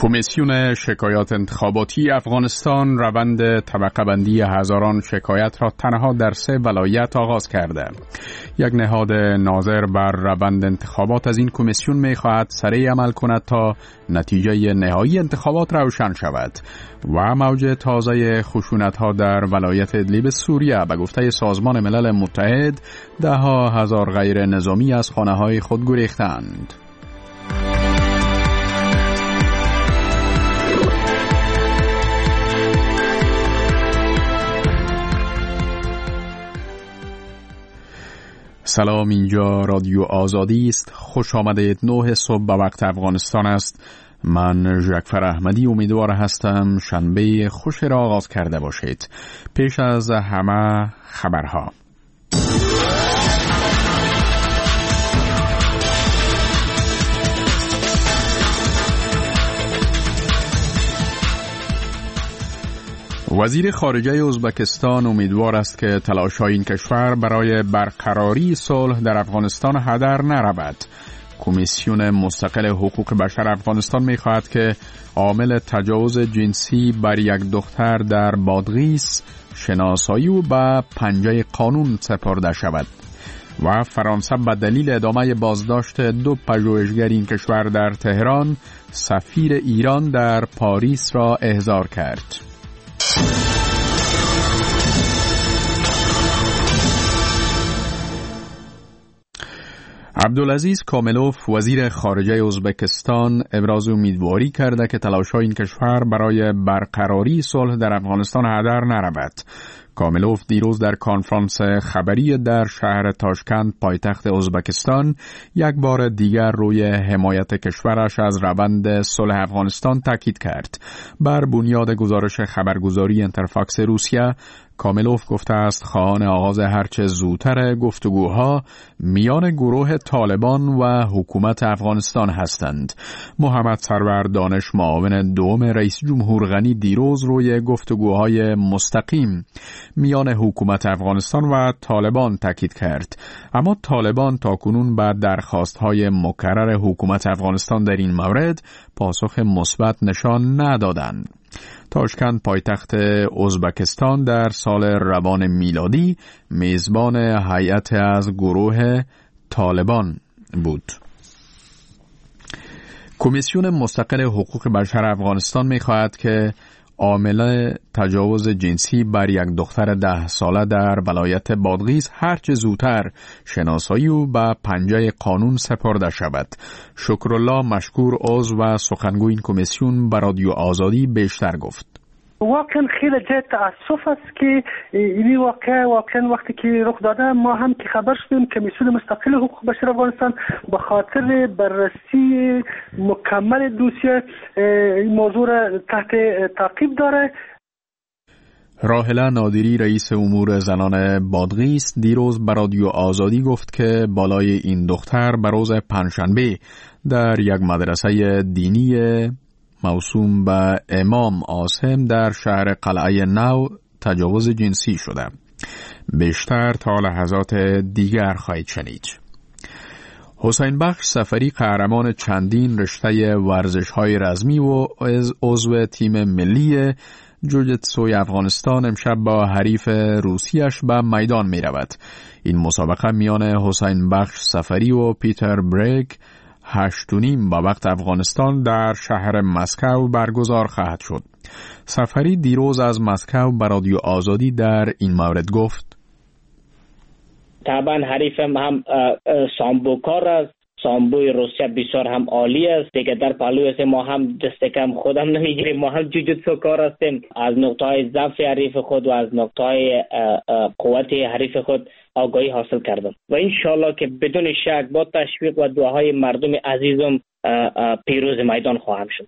کمیسیون شکایات انتخاباتی افغانستان روند طبقه بندی هزاران شکایت را تنها در 3 ولایت آغاز کرده. یک نهاد ناظر بر روند انتخابات از این کمیسیون می خواهد سریع عمل کند تا نتیجه نهایی انتخابات روشن شود. و موج تازه خشونت ها در ولایت ادلیب سوریه به گفته سازمان ملل متحد 10,000 غیر نظامی از خانه های خود گریختند. سلام، اینجا رادیو آزادی است. خوش آمدید. 9 صبح به وقت افغانستان است. من جعفر احمدی امیدوار هستم شنبه خوش را آغاز کرده باشید. پیش از همه خبرها. وزیر خارجه ازبکستان امیدوار است که تلاش‌های این کشور برای برقراری صلح در افغانستان هدر نرود. کمیسیون مستقل حقوق بشر افغانستان می‌خواهد که عامل تجاوز جنسی بر یک دختر در بادغیس شناسایی و به پنجه قانون سپرده شود. و فرانسه به دلیل ادامه بازداشت 2 پژوهشگر این کشور در تهران سفیر ایران در پاریس را احضار کرد. عبدالعزیز کاملوف وزیر خارجه ازبکستان ابراز امیدواری کرده که تلاش‌های این کشور برای برقراری صلح در افغانستان هدر نرود. کاملوف دیروز در کنفرانس خبری در شهر تاشکند پایتخت ازبکستان یک بار دیگر روی حمایت کشورش از روند صلح افغانستان تاکید کرد. بر بنیاد گزارش خبرگزاری انترفاکس روسیه، کاملوف گفته است خواهان آغاز هرچه زودتر گفتگوها میان گروه طالبان و حکومت افغانستان هستند. محمد سرور دانش، معاون دوم رئیس جمهور غنی، دیروز روی گفتگوهای مستقیم میان حکومت افغانستان و طالبان تاکید کرد. اما طالبان تاکنون به درخواست‌های مکرر حکومت افغانستان در این مورد پاسخ مثبت نشان ندادند. تاشکند پایتخت ازبکستان در سال روان میلادی میزبان هیئت از گروه طالبان بود. کمیسیون مستقل حقوق بشر افغانستان می‌خواهد که عامل تجاوز جنسی بر یک دختر 10 ساله در ولایت بادغیس هرچه زودتر شناسایی و به پنجه قانون سپرده شود. شکرالله مشکور، عضو و سخنگوی این کمیسیون، به رادیو آزادی بیشتر گفت. واقعا خیلی جای تأسف است که این واقعا وقتی که رخ داده ما هم که خبر شدیم کمیسیون مستقل حقوق بشر افغانستان به خاطر بررسی مکمل دوسیه این موضوع را تحت تعقیب داره. راهله نادری رئیس امور زنان بادغیس دیروز به رادیو آزادی گفت که بالای این دختر به روز پنجشنبه در یک مدرسه دینی موسوم به امام عاصم در شهر قلعه نو تجاوز جنسی شده. بیشتر تا لحظات دیگر خواهید شنید. حسین بخش صفری قهرمان چندین رشته ورزش‌های رزمی و عضو تیم ملی جوجیتسوی افغانستان امشب با حریف روسیش به میدان می رود. این مسابقه میان حسین بخش صفری و پیتر بریک 8:30 به وقت افغانستان در شهر مسکو برگزار خواهد شد. صفری دیروز از مسکو به رادیو آزادی در این مورد گفت: طبعا حریفم هم سامبوکار است. سامبوی روسیه بسیار هم عالی است. دیگه در پهلوی ما هم دست کم خودم نمیگیریم. ما هم جوجوتسو کار هستیم. از نقطه‌های ضعف حریف خود و از نقطه‌های قوت حریف خود آگاهی حاصل کردم و انشالله که بدون شک با تشویق و دعاهای مردم عزیزم پیروز میدان خواهم شد.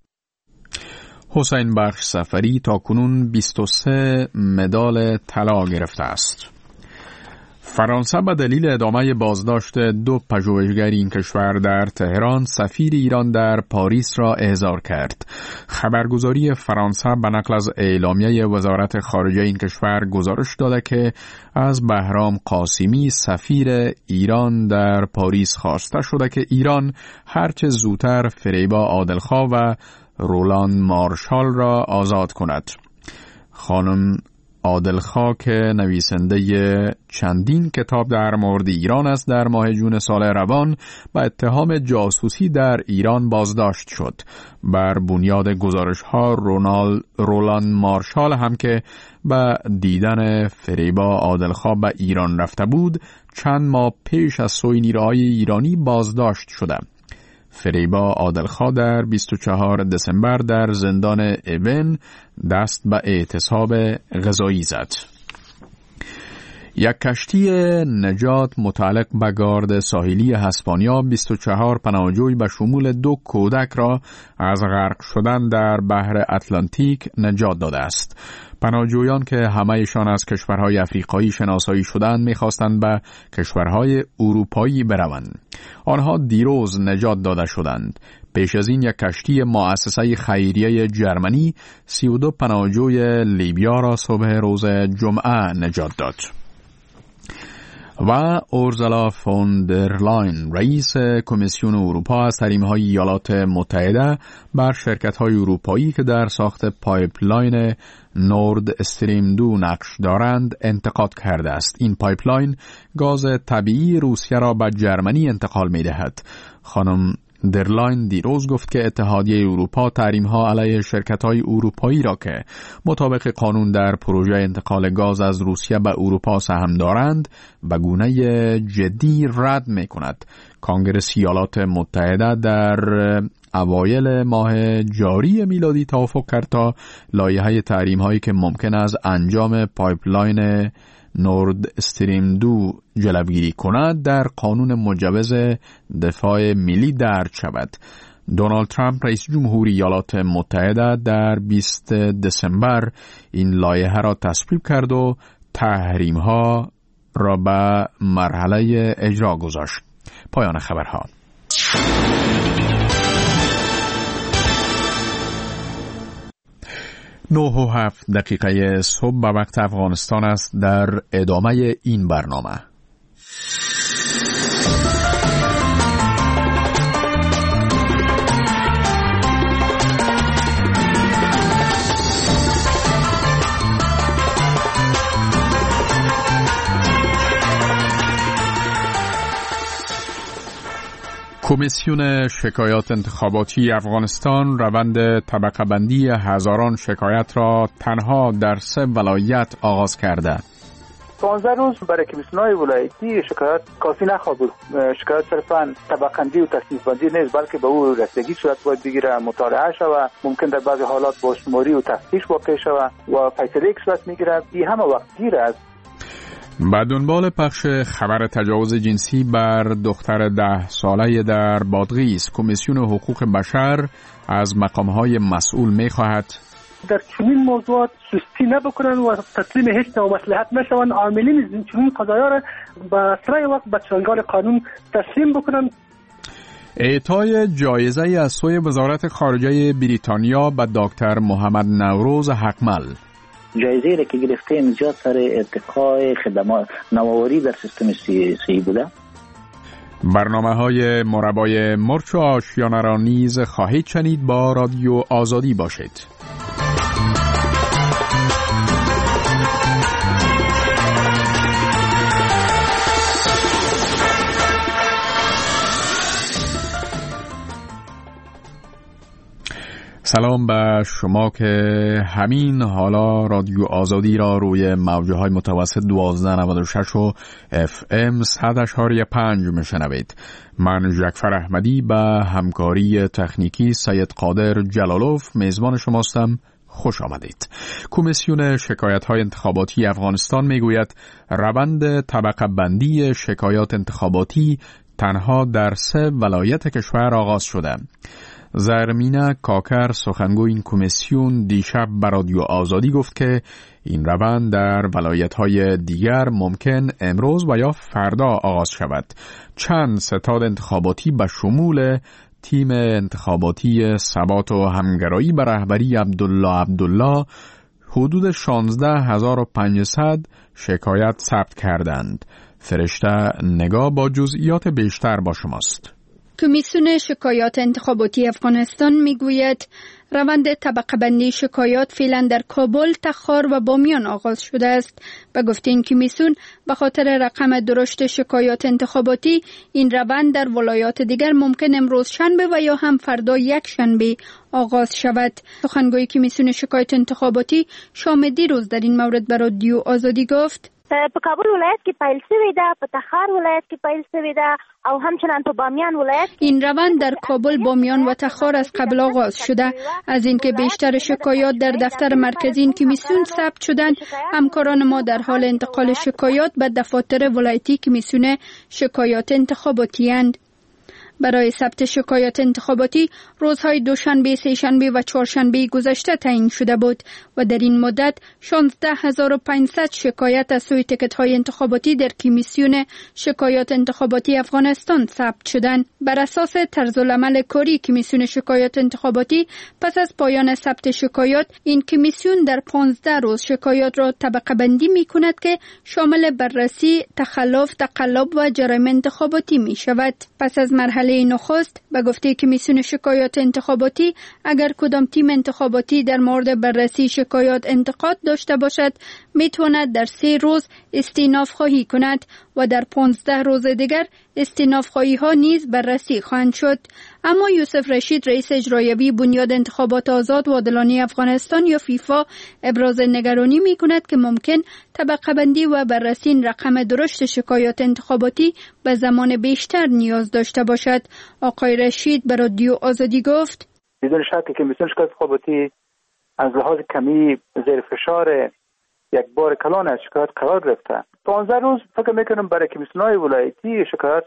حسین بخش صفری تاکنون 23 مدال طلا گرفته است. فرانسه به دلیل ادامه بازداشت 2 پژوهشگر این کشور در تهران سفیر ایران در پاریس را احضار کرد. خبرگزاری فرانسه به نقل از اعلامیه وزارت خارجه این کشور گزارش داده که از بهرام قاسمی سفیر ایران در پاریس خواسته شده که ایران هرچه زودتر فریبا عادلخواه و رولان مارشال را آزاد کند. خانم عادلخوا که نویسنده چندین کتاب در مورد ایران است، در ماه جون سال روان با اتهام جاسوسی در ایران بازداشت شد. بر بنیاد گزارش‌ها رولان مارشال هم که به دیدن فریبا عادلخوا به ایران رفته بود، چند ماه پیش از سوی نیروهای ایرانی بازداشت شده. فریبا عادلخوا در 24 دسامبر در زندان ایبن دست به اعتصاب غذایی زد. یک کشتی نجات متعلق به گارد ساحلی اسپانیا 24 پناهجوی به شمول 2 کودک را از غرق شدن در بحر اتلانتیک نجات داده است. پناهجویان که همه‌شان از کشورهای افریقایی شناسایی شدند می‌خواستند به کشورهای اروپایی بروند. آنها دیروز نجات داده شدند. پیش از این یک کشتی مؤسسه خیریه جرمنی 32 پناهجوی لیبیا را صبح روز جمعه نجات داد. و اورزولا فون در لاین رئیس کمیسیون اروپا از تحریم‌های ایالات متحده بر شرکت‌های اروپایی که در ساخت پایپلاین نورد استریم 2 نقش دارند انتقاد کرده است. این پایپلاین گاز طبیعی روسیه را به جرمنی انتقال می‌دهد. خانم درلاین دیروز گفت که اتحادیه اروپا تحریم‌ها علیه شرکت‌های اروپایی را که مطابق قانون در پروژه انتقال گاز از روسیه به اروپا سهم دارند به گونه جدی رد می‌کند. کنگره ایالات متحده در اوایل ماه جاری میلادی توافق کرد تا لایحه تحریم‌هایی که ممکن است انجام پایپلاین نورد استریم 2 جلوگیری کند در قانون مجوز دفاع ملی درج شود. دونالد ترامپ رئیس جمهوری ایالات متحده در 20 دسامبر این لایحه را تصویب کرد و تحریم‌ها را به مرحله اجرا گذاشت. پایان خبرها. 9:07 صبح به وقت افغانستان است. در ادامه این برنامه کمیسیون شکایات انتخاباتی افغانستان روند طبقه بندی هزاران شکایت را تنها در 3 ولایت آغاز کرده. 15 روز برای کمیسیون‌های ولایتی شکایت کافی نخواهد بود. شکایت صرفاً طبقه بندی و تصنیف بندی نیست، بلکه به او رسیدگی صورت باید بگیره، مطالعه شود، ممکن در بعضی حالات با شماری و تفتیش واقع شود و فیصله یک صورت میگیرد. این همه وقت گیر است. به دنبال پخش خبر تجاوز جنسی بر دختر 10 ساله در بادغیس، کمیسیون حقوق بشر از مقام‌های مسئول می‌خواهد در چنین موضوعات سستی نبکنن و تسلیم هیچ نوع مصلحت نشوند. عاملین این چنین قضایا را به اسرع وقت به چنگال قانون تسلیم بکنن. اعطای جایزه از سوی وزارت خارجه بریتانیا به دکتر محمد نوروز حقمل. جایزه را که گرفتیم زیاد سر ارتقای خدمات نوآوری در سیستم سیاسی بوده. برنامه‌های مربای مرچ و آشیانه را نیز خواهید شنید. با رادیو آزادی باشید. سلام به شما که همین حالا رادیو آزادی را روی موج‌های متوسط 1296 و FM 100.5 میشنوید. من جعفر احمدی به همکاری تکنیکی سید قادر جلالوف میزبان شماستم. خوش آمدید. کمیسیون شکایت‌های انتخاباتی افغانستان میگوید روند طبقه بندی شکایات انتخاباتی تنها در 3 ولایت کشور آغاز شده. زرمینه کاکر سخنگوی این کمیسیون دیشب به رادیو آزادی گفت که این روند در ولایت‌های دیگر ممکن امروز و یا فردا آغاز شود. چند ستاد انتخاباتی به شمول تیم انتخاباتی ثبات و همگرایی به رهبری عبدالله حدود 16500 شکایت ثبت کردند. فرشته نگاه با جزئیات بیشتر با شماست. کمیسیون شکایات انتخاباتی افغانستان میگوید روند طبقه بندی شکایات فعلا در کابل، تخار و بامیان آغاز شده است. به گفته این کمیسیون به خاطر رقم درشت شکایات انتخاباتی این روند در ولایات دیگر ممکن امروز شنبه و یا هم فردا یک شنبه آغاز شود. سخنگوی کمیسیون شکایات انتخاباتی شام دیروز در این مورد به رادیو آزادی گفت: په کابل ولایت کې پیل شوی ده، په تخار ولایت کې پیل شوی ده او همچنان په بامیان ولایت. این روند در کابل، بامیان و تخار از قبل آغاز شده. از اینکه بیشتر شکایات در دفتر مرکزی این کمیسیون ثبت شدند، همکاران ما در حال انتقال شکایات به دفاتر ولایتی کمیسیون شکایات انتخاباتی اند. برای ثبت شکایات انتخاباتی روزهای دوشنبه، سه‌شنبه و چهارشنبه گذشته تعیین شده بود و در این مدت 16500 شکایت از سوی تکت‌های انتخاباتی در کمیسیون شکایات انتخاباتی افغانستان ثبت شدند. بر اساس طرزالعمل کاری کمیسیون شکایات انتخاباتی، پس از پایان ثبت شکایات این کمیسیون در 15 روز شکایات را طبقه بندی می‌کند که شامل بررسی، تخلف، تقلب و جرایم انتخاباتی می‌شود. پس از مرحله نخست به گفته کمیسیون شکایات انتخاباتی، اگر کدام تیم انتخاباتی در مورد بررسی شکایات انتقاد داشته باشد، میتواند در 3 روز استئناف خواهی کند و در 15 روز دیگر استئناف خواهی ها نیز بررسی خواهند شد. اما یوسف رشید، رئیس اجرایی بنیاد انتخابات آزاد و عادلانه افغانستان یا فیفا، ابراز نگرانی می کند که ممکن طبقه بندی و بررسی این رقم درشت شکایات انتخاباتی به زمان بیشتر نیاز داشته باشد. آقای رشید به رادیو آزادی گفت: بدون شک که کمیسیون شکایات انتخاباتی از لحاظ کمی زیر فشار یک بار کلان از شکایات قرار گرفته. 15 روز فکر میکنم برای کمیسیون‌های ولایتی شکایات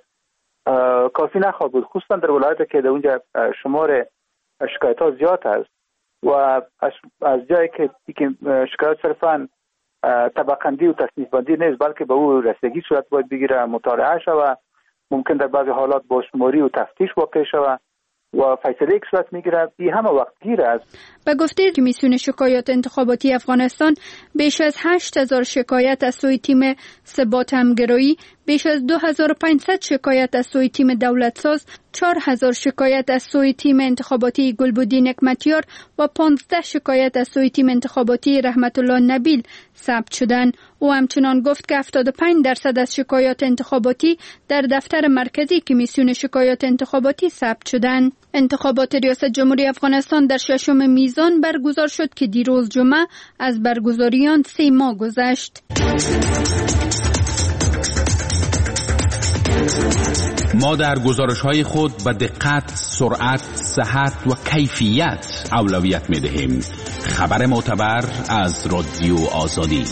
کافی نخواهد بود، خصوصا در ولایتی که در اونجا شمار شکایت‌ها زیاد است و از جایی که شکایات صرفاً طبقه‌بندی و تصنیف بندی نیست، بلکه به او رسیدگی صورت باید بگیره، مطالعه شود، ممکن در بعضی حالات بازشماری و تفتیش واقع شود و فیصله یک صورت میگیره. این همه وقت گیر است. به گفته کمیسیون شکایات انتخاباتی افغانستان، بیش از 8000 شکایت از سوی تیم ثبات همگرایی، بیش از 2500 شکایت از سوی تیم دولتساز، 4000 شکایت از سوی تیم انتخاباتی گلبدین نعمتیار و 15 شکایت از سوی تیم انتخاباتی رحمت الله نبیل ثبت شدند. او همچنان گفت که 75% از شکایات انتخاباتی در دفتر مرکزی کمیسیون شکایات انتخاباتی ثبت شدند. انتخابات ریاست جمهوری افغانستان در 6 میزان برگزار شد که دیروز جمعه از برگزاری آن 3 ماه گذشت. ما در گزارش‌های خود به دقت، سرعت، صحت و کیفیت اولویت می‌دهیم. خبر معتبر از رادیو آزادی.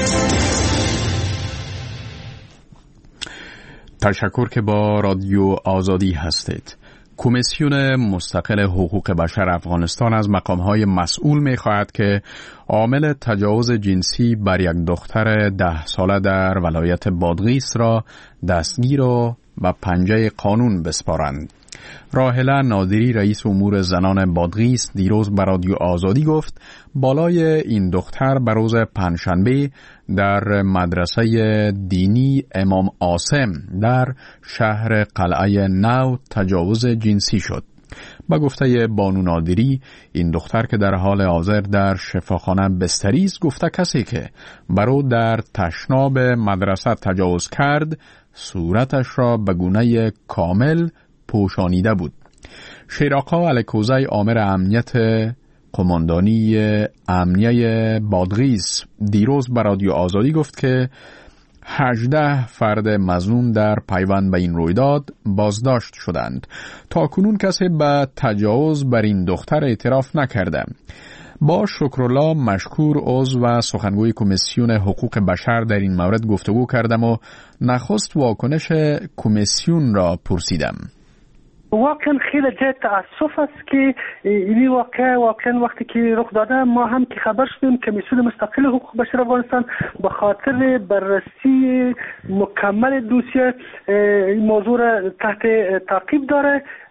تشکر که با رادیو آزادی هستید. کمیسیون مستقل حقوق بشر افغانستان از مقام‌های مسئول می‌خواهد که عامل تجاوز جنسی بر یک دختر 10 ساله در ولایت بادغیس را دستگیر و به پنجه قانون بسپارند. راهله نادری، رئیس امور زنان بادغیس، دیروز به رادیو آزادی گفت بالای این دختر به روز پنجشنبه در مدرسه دینی امام عاصم در شهر قلعه نو تجاوز جنسی شد. با گفته بانو نادری، این دختر که در حال حاضر در شفاخانه بستری است، گفته کسی که برو در تشناب مدرسه تجاوز کرد صورتش را به گونه کامل پوشانیده بود. شیراقا الکوزی، آمر امنیت قماندانی امنیه بادغیس، دیروز به رادیو آزادی گفت که 18 فرد مظنون در پیوند به این رویداد بازداشت شدند. تا کنون کسی به تجاوز بر این دختر اعتراف نکرده. با شکرالله مشکور عضو و سخنگوی کمیسیون حقوق بشر در این مورد گفتگو کردم و نخست واکنش کمیسیون را پرسیدم. واقعا خیلی جای تأسف است که این واقعا وقتی که رخ داده ما هم که خبر شدیم کمیسیون مستقل حقوق بشر افغانستان به خاطر بررسی مکمل دوسیه این موضوع را تحت تعقیب داره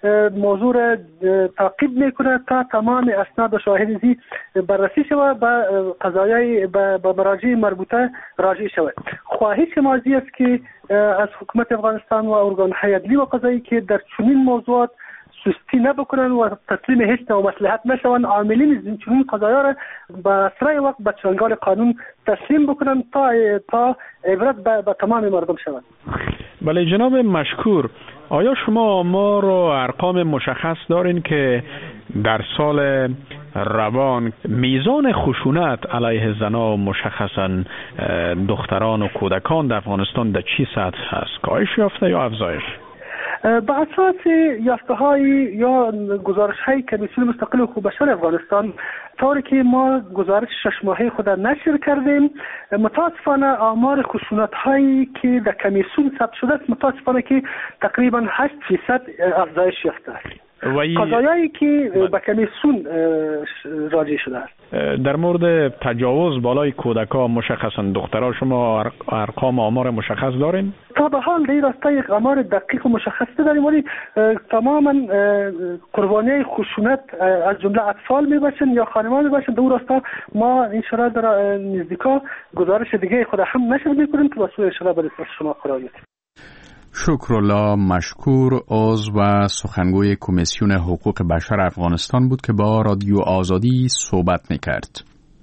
موضوع را تعقیب میکنه تا تمام اسناد و شواهد بررسی شود و قضایای به مراجع مربوطه راجع شود. خواهش ما است که از حکومت افغانستان و ارگان‌های عدلی و قضایی که در چنین موضوعات سستی نبکنن و تسلیم هیچ نوع مصلحت نشون، عاملین چنین قضایا را به اسرع وقت به چنگال قانون تسلیم بکنن تا عبرت به تمام مردم شود. بله جناب مشکور، آیا شما آمار و ارقام مشخص دارین که در سال روان میزان خشونت علیه زنان، مشخصا دختران و کودکان در افغانستان در چی سطح هست؟ کاهش یافته یا افزایش؟ به اساس یافته‌های یا گزارش‌های کمیسیون مستقل حقوق بشر افغانستان، طوری که ما گزارش 6 ماهه خود نشر کردیم، متاسفانه آمار خشونت‌هایی که در کمیسیون ثبت شده است متاسفانه که تقریبا 8% افزایش یافته است. قضایایی که به کمیسیون راجع شده است. در مورد تجاوز بالای کودکان، مشخصا دخترها، شما ارقام آمار مشخص دارین؟ تا به حال در راستای آمار دقیق و مشخص نداریم، ولی تماما قربانی خشونت از جمله اطفال میباشن یا خانمان میباشن. در اون راستا ما انشاءالله در نزدیکا گزارش دیگه خود هم نشر میکنیم که واسه انشاءالله به دست شما قرار میدیم. شکرالله مشکور، عضو و سخنگوی کمیسیون حقوق بشر افغانستان بود که با رادیو آزادی صحبت میکرد.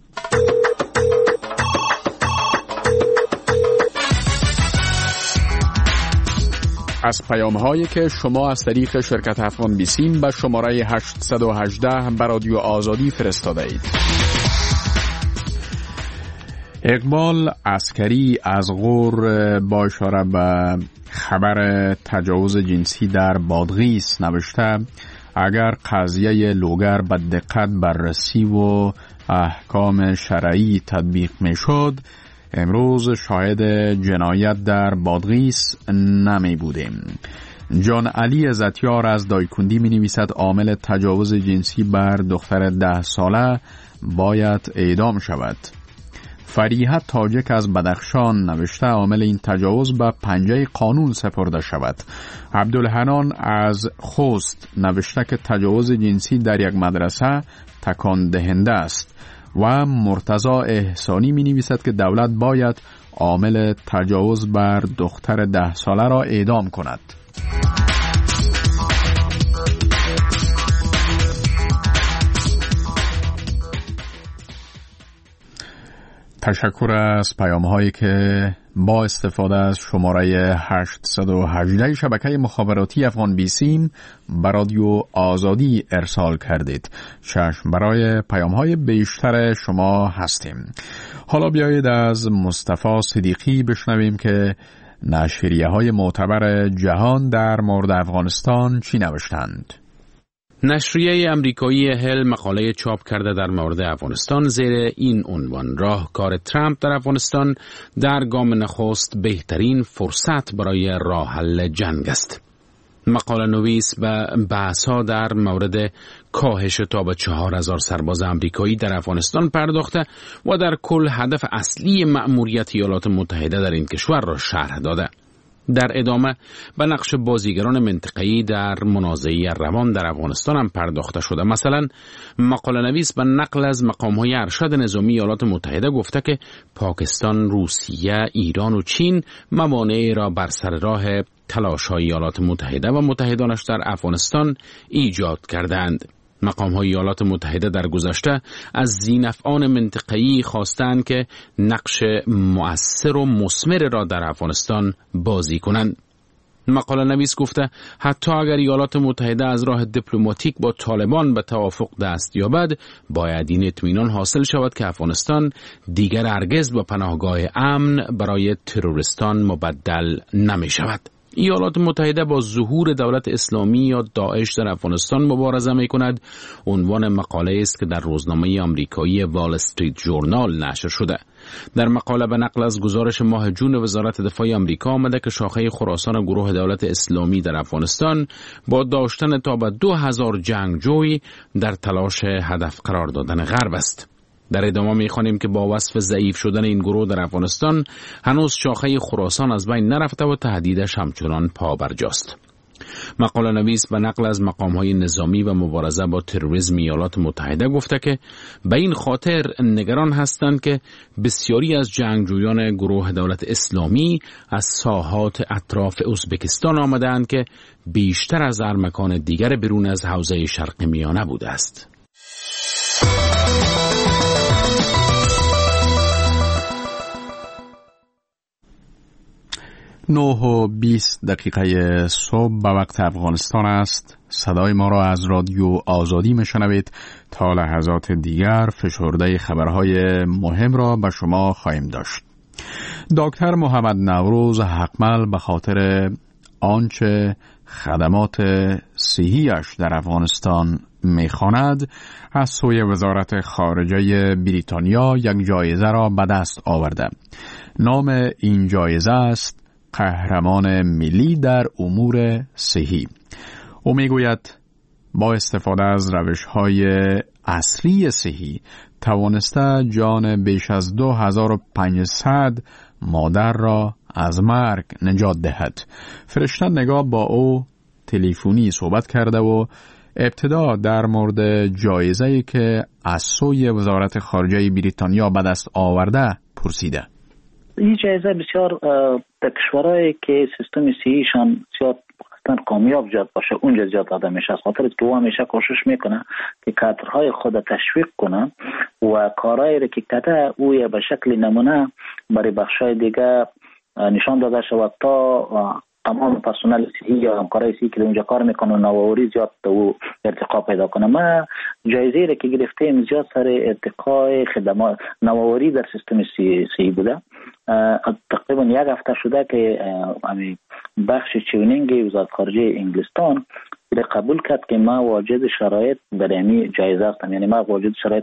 از پیام‌هایی که شما از طریق شرکت افغان بیسیم به شماره 818 به رادیو آزادی فرستاده اید. اقبال عسکری از غور با اشاره به خبر تجاوز جنسی در بادغیس نوشته: اگر قضیه لوگر به دقت بررسی و احکام شرعی تطبیق می شد، امروز شاهد جنایت در بادغیس نمی بودیم. جان علی عزتیار از دایکندی می نویسد عامل تجاوز جنسی بر دختر 10 ساله باید اعدام شود. فریحه تاجک از بدخشان نوشته عامل این تجاوز به پنجه قانون سپرده شود. عبدالحنان از خوست نوشته که تجاوز جنسی در یک مدرسه تکان دهنده است و مرتضی احسانی می نویسد که دولت باید عامل تجاوز بر دختر 10 ساله را اعدام کند. تشکر از پیام‌هایی که با استفاده از شماره 818 شبکه مخابراتی افغان بیسیم به رادیو آزادی ارسال کردید. چشم برای پیام‌های بیشتر شما هستیم. حالا بیایید از مصطفی صدیقی بشنویم که نشریه‌های معتبر جهان در مورد افغانستان چی نوشتند. نشریه امریکایی هل مقاله چاپ کرده در مورد افغانستان زیر این عنوان: راهکار ترامپ در افغانستان در گام نخست بهترین فرصت برای راه حل جنگ است. مقاله نویس به بحث‌ها در مورد کاهش تا به 4000 سرباز امریکایی در افغانستان پرداخته و در کل هدف اصلی مأموریت ایالات متحده در این کشور را شرح داده. در ادامه به نقش بازیگران منطقه‌ای در منازعه روان در افغانستان هم پرداخته شده. مثلا مقاله نویس به نقل از مقام‌های ارشد نظامی ایالات متحده گفته که پاکستان، روسیه، ایران و چین موانعی را بر سر راه تلاش‌های ایالات متحده و متحدانش در افغانستان ایجاد کردند. مقام‌های ایالات متحده در گذشته از ذی‌نفعان منطقه‌ای خواستند که نقش مؤثر و مثمر را در افغانستان بازی کنند. مقاله نویس گفته حتی اگر ایالات متحده از راه دیپلماتیک با طالبان به توافق دست یابد، باید این اطمینان حاصل شود که افغانستان دیگر هرگز به پناهگاه امن برای تروریستان مبدل نمی شود. ایالات متحده با ظهور دولت اسلامی یا داعش در افغانستان مبارزه می کند عنوان مقاله است که در روزنامه آمریکایی وال استریت ژورنال نشر شده. در مقاله به نقل از گزارش ماه جون وزارت دفاع آمریکا آمده که شاخه خراسان گروه دولت اسلامی در افغانستان با داشتن تا به 2000 جنگجوی در تلاش هدف قرار دادن غرب است. در ادامه می‌خوانیم که با وصف ضعیف شدن این گروه در افغانستان هنوز شاخه خراسان از بین نرفته و تهدیدش همچنان پابرجاست. مقاله نویس به نقل از مقام‌های نظامی و مبارزه با تروریسم ایالات متحده گفته که به این خاطر نگران هستند که بسیاری از جنگجویان گروه دولت اسلامی از ساحات اطراف ازبکستان آمدند که بیشتر از ارمکان دیگر بیرون از حوزه شرق میانه بوده است. 9:20 صبح به وقت افغانستان است. صدای ما را از رادیو آزادی میشنوید. تا لحظات دیگر فشرده خبرهای مهم را به شما خواهیم داشت. دکتر محمد نوروز حقمل به خاطر آنچه خدمات صحیش در افغانستان میخواند از سوی وزارت خارجه بریتانیا یک جایزه را به دست آورده. نام این جایزه است قهرمان ملی در امور صحی. او میگوید با استفاده از روش‌های عصری صحی توانسته جان بیش از 2500 مادر را از مرگ نجات دهد. فرشته نگاه با او تلفنی صحبت کرده و ابتدا در مورد جایزه‌ای که از سوی وزارت خارجه بریتانیا به دست آورده پرسیده. این جایزه بسیار در کشورهایی که سیستم صحیشان زیاد کامیاب زیاد باشه اونجا زیاد داده میشه، از خاطر که او همیشه کوشش میکنه که کادرهای خود تشویق کنه و کارهایی را که کرده او به شکل نمونه برای بخشای دیگه نشان داده شود تا تمام پرسنل صحی یا همکارای صحی که اونجا کار میکنه نوآوری زیاد او ارتقا پیدا کنه. ما جایزه را که گرفتیم زیاد سر ارتقای خدمات نوآوری در سیستم صحی بوده. تقریبا یک هفته شده که بخش چیونینگ وزارت خارجه انگلستان قبول کرد که ما واجد شرایط برای این جایزه هستم، یعنی ما واجد شرایط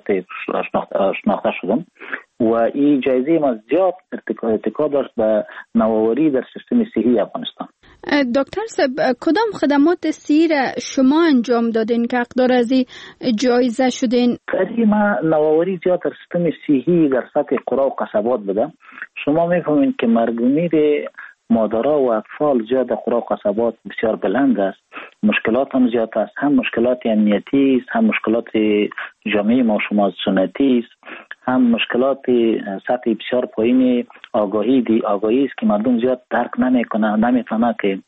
شناخته شدم و این جایزه ما زیاد ارتقا داشت به نوآوری در سیستم صحی افغانستان. دکتر صاحب، کدام خدمات صحی را شما انجام دادین که حقدار از این جایزه شدین؟ ما نوآوری زیاد در سیستم صحی در سطح قرى و قصبات بوده. شما میفهمید که مرگومیر مادرها و اطفال زیاد در قرى و قصبات بسیار بلند است. مشکلات هم زیاد است، هم مشکلات امنیتی است، هم مشکلات جامعه ما شما سنتی است، هم مشکلات سطح بسیار پایین آگاهی است که مردم زیاد درک نمیفهمند که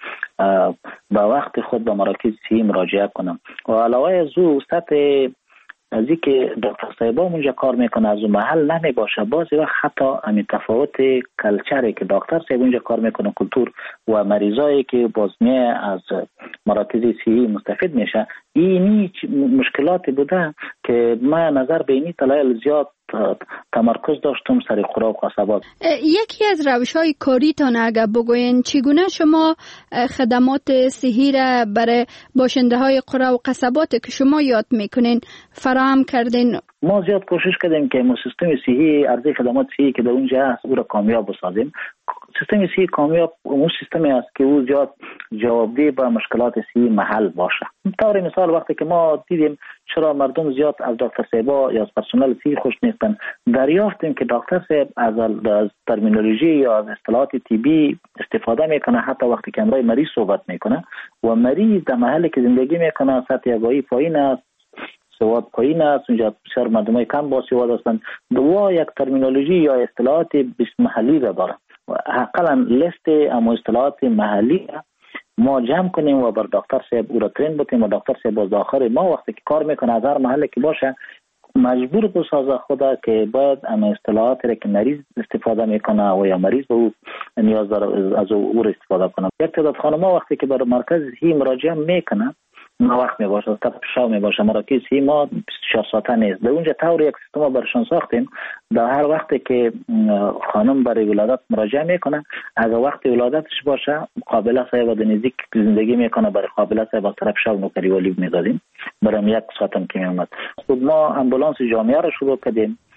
با وقت خود به مراکز صحی مراجعه کنند. و علاوه از او سطح از این که دکتر صاحبا اونجا کار میکنه از اون محل نمی باشه، بعضی وقت حتی همین تفاوت کلچری که دکتر صاحب اونجا کار میکنه کلتور و مریضایی که بازمیه از مراکز صحی مستفید میشه، اینی مشکلاتی بوده که من نظر به اینی تلایل زیاد تمرکز داشتم سر قرى و قصبات. یکی از روش‌های کاریتان اگر بگوین چگونه شما خدمات صحی را برای باشنده‌های قرى و قصبات که شما یاد میکنین فراهم کردین؟ ما زیاد کوشش کردیم که سیستم صحی عرضه خدمات صحی که در اونجا هست او را کامیاب بسازیم. سیستم صحی کامیاب اون سیستمی است که او زیاد جوابدهی به مشکلات صحی محل باشه. طور مثال وقتی که ما دیدیم چرا مردم زیاد از دکتر صاحبا یا از پرسنل صحی خوش نیستن، دریافتیم که دکتر صاحب از ترمینولوژی یا از اصطلاحات طبی استفاده میکنه حتی وقتی که امروز مریض صحبت میکنه و مریض در محلی که زندگی میکنه سطح آگاهی پایین است، سواد پایین است، اونجا بسیار مردمای کم با سواد هستند، دوا یک ترمینولوژی یا اصطلاحات محلی را داره. حقاً لیست اما اصطلاحات محلی ما جمع کنیم و بر دکتر صاحب او را ترین بتیم و دکتر صاحب باز آخر ما وقتی که کار میکنه از هر محله که باشه مجبور بسازه خدا که باید اما اصطلاحاتی را که مریض استفاده میکنه و یا مریض به او نیاز داره از او را استفاده کنه. یک تعداد خانم‌ها وقتی که بر مرکز صحی مراجعه میکنه ما وقت میباشه تا شو میباشه مراکز صحی ما 24 ساعته نیست. در اونجا طور یک سیستم برشان ساختیم در هر وقتی که خانم برای ولادت مراجعه میکنه اگر وقت ولادتش باشه قابله صاحب در نزدیک زندگی میکنه برای قابله صاحب از طرف شو نوکری ولی میدادیم برام یک ساعت هم که میومد. خود ما امبولانس جامعه رو شروع کردیم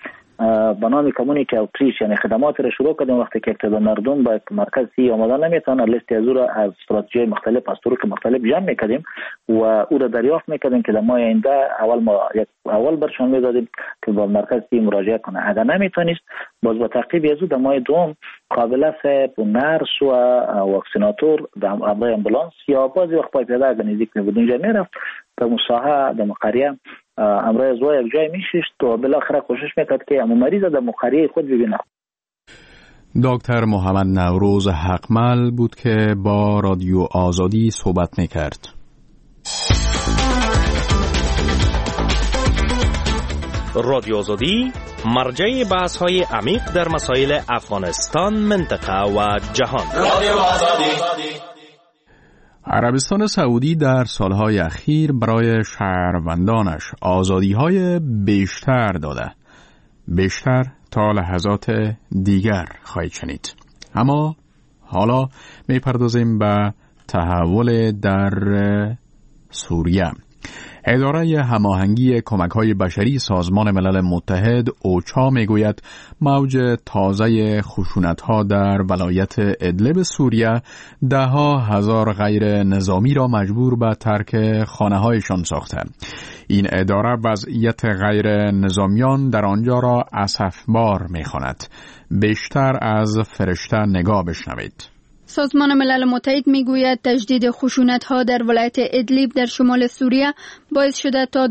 به نام کمونیتی اوتریچ، یعنی خدمات را شروع کردیم. وقتی که اقتدار مردم به مرکز سی آمدن نمیتونه، لیست از او را از استراتژی مختلف از طرق مختلف جمع میکردیم و او را دریافت میکردیم که در ماه آینده اول برشان میدادیم که با مرکز سی مراجعه کنه. اگر نمیتونست باز با تعقیب از او در ماه دوم قابله و نرس و واکسیناتور در امبولانس یا بعضی وقت پای پیاده اگر نزدیک نبود اینجا میرفت در مساحه در قریه امروز زوا یک جای میشست و بالاخره کوشش میکرد که امو مریض در قریه خود ببینه. دکتر محمد نوروز حقمل بود که با رادیو آزادی صحبت میکرد. رادیو آزادی مرجع بحث‌های عمیق در مسائل افغانستان، منطقه و جهان. رادیو آزادی. عربستان سعودی در سالهای اخیر برای شهروندانش آزادی‌های بیشتر داده. بیشتر تا لحظات دیگر خواهید شنید. اما حالا میپردازیم به تحول در سوریه. اداره هماهنگی کمک‌های بشری سازمان ملل متحد اوچا میگوید موج تازه خشونت‌ها در ولایت ادلب سوریه ده‌ها هزار غیر نظامی را مجبور به ترک خانه‌هایشان ساخته. این اداره وضعیت غیر نظامیان در آنجا را اسفبار می‌خواند. بیشتر از فرشته نگاه بشنوید. سازمان ملل متحد میگوید تجدید خشونت‌ها در ولایت ادلیب در شمال سوریه باعث شده تا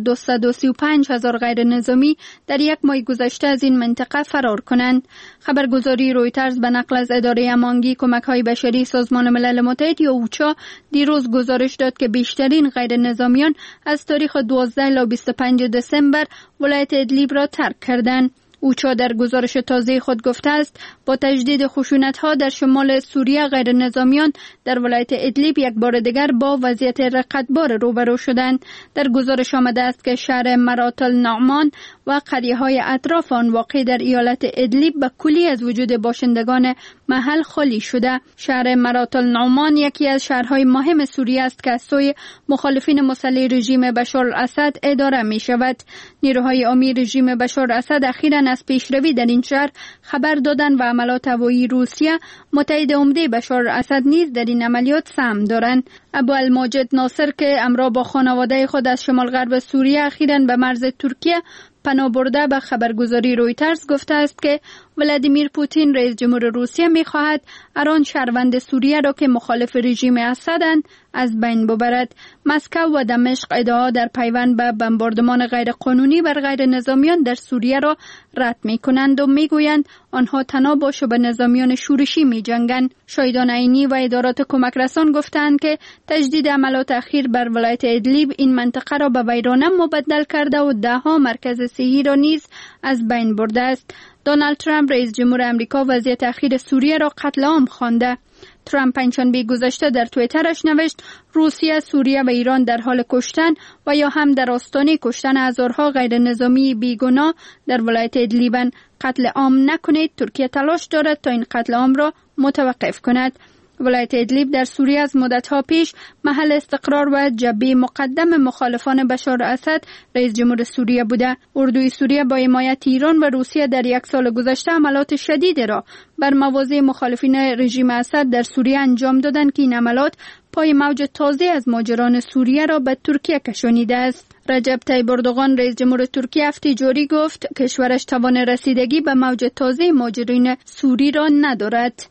235,000 غیر نظامی در یک ماه گذشته از این منطقه فرار کنند. خبرگزاری رویترز به نقل از اداره هماهنگی کمک‌های بشری سازمان ملل متحد یا اوچا دیروز گزارش داد که بیشترین غیر نظامیان از تاریخ 12 تا 25 دسامبر ولایت ادلیب را ترک کردند. اوچا در گزارش تازه خود گفته است با تجدید خشونت‌ها در شمال سوریه غیر نظامیان در ولایت ادلیب یک بار دیگر با وضعیت رقتبار روبرو شدند. در گزارش آمده است که شهر مرات النعمان و قریه‌های اطراف آن واقع در ایالت ادلیب به کلی از وجود باشندگان محل خالی شده. شهر مرات النعمان یکی از شهرهای مهم سوریه است که از سوی مخالفین مسلح رژیم بشار الاسد اداره می شود. نیروهای عامی رژیم بشار الاسد اخیراً از پیشروی در این شهر خبر دادند و عملات هوایی روسیه متحد عمده بشار الاسد نیز در این عملیات سهم دارند. ابو الماجد ناصر که همراه با خانواده خود از شمال غرب سوریه اخیراً به مرز ترکیه پناه برده به خبرگزاری رویترز گفته است که ولادیمیر پوتین رئیس جمهور روسیه می‌خواهد آن شهروند سوریه را که مخالف رژیم اسدند از بین ببرد. مسکو و دمشق ادعا در پیوند به بمباردمان غیرقانونی بر غیر نظامیان در سوریه را رد می‌کنند و می‌گویند آنها تنها با شبه نظامیان شورشی می‌جنگند. شاهدان عینی و ادارات کمک رسان گفتند که تجدید عملات اخیر بر ولایت ادلیب این منطقه را به ویرانه مبدل کرده و ده‌ها مرکز صحی را نیز از بین برده است. دونالد ترامپ رئیس جمهور امریکا وضعیت اخیر سوریه را قتل عام خوانده. ترامپ پنجشنبه گذشته در توییترش نوشت روسیه، سوریه و ایران در حال کشتن و یا هم در آستانه کشتن هزارها غیر نظامی بیگناه در ولایت ادلیبند. قتل عام نکنید. ترکیه تلاش دارد تا این قتل عام را متوقف کند. ولایت ادلیب در سوریه از مدت‌ها پیش محل استقرار و جبهه مقدم مخالفان بشار الاسد رئیس جمهور سوریه بوده. اردوی سوریه با حمایت ایران و روسیه در یک سال گذشته عملات شدید را بر مواضع مخالفین رژیم اسد در سوریه انجام دادند که این عملات پای موج تازه از مهاجران سوریه را به ترکیه کشانیده است. رجب طیب اردوغان رئیس جمهور ترکیه هفته جاری گفت کشورش توان رسیدگی به موج تازه مهاجرین سوری را ندارد.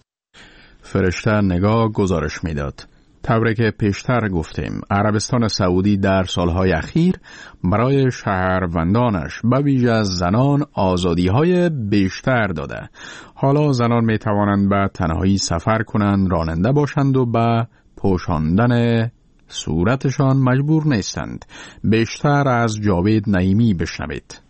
فرشته نگاه گزارش میداد. طوری که پیشتر گفتیم عربستان سعودی در سالهای اخیر برای شهروندانش به ویژه زنان آزادی‌های بیشتر داده. حالا زنان می توانند به تنهایی سفر کنند، راننده باشند و به پوشاندن صورتشان مجبور نیستند. بیشتر از جاوید نعیمی بشنوید.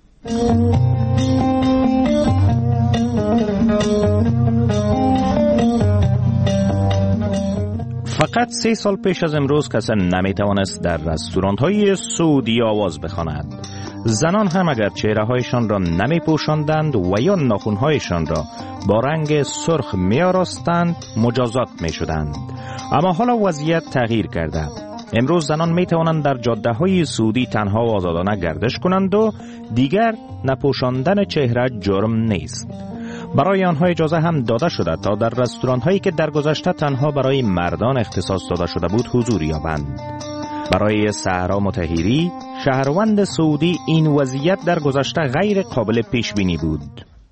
فقط 3 سال پیش از امروز کسی نمیتوانست در رستوران‌های سعودی آواز بخواند. زنان هم اگر چهره‌هایشان را نمی‌پوشاندند و یا ناخن‌هایشان را با رنگ سرخ می‌آراستند مجازات می‌شدند. اما حالا وضعیت تغییر کرده. امروز زنان می توانند در جاده های سعودی تنها و آزادانه گردش کنند و دیگر نپوشاندن چهره جرم نیست. برای آنها اجازه هم داده شده تا در رستوران هایی که در گذشته تنها برای مردان اختصاص داده شده بود حضور یابند. برای سهرا مطهری، شهروند سعودی، این وضعیت در گذشته غیر قابل پیش بینی بود.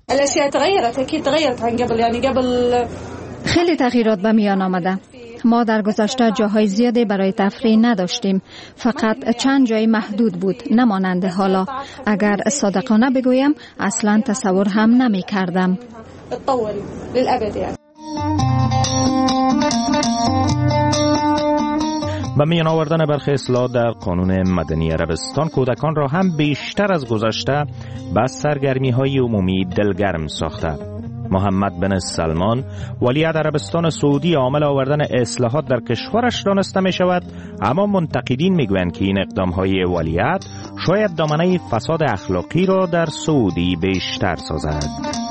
خیلی تغییرات به میان آمده. ما در گذشته جاهای زیادی برای تفریح نداشتیم. فقط چند جای محدود بود، نمانند حالا. اگر صادقانه بگویم اصلا تصور هم نمی کردم. با میان آوردن برخی اصلاحات در قانون مدنی عربستان، کودکان را هم بیشتر از گذشته به سرگرمی های عمومی دلگرم ساخته. محمد بن سلمان، ولیعهد عربستان سعودی، عامل آوردن اصلاحات در کشورش دانسته می شود، اما منتقدین می گویند که این اقدام های ولیعهد شاید دامنه فساد اخلاقی را در سعودی بیشتر سازد.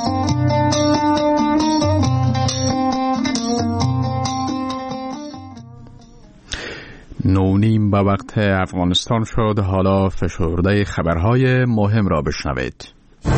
9:30 به وقت افغانستان شد. حالا فشرده خبرهای مهم را بشنوید.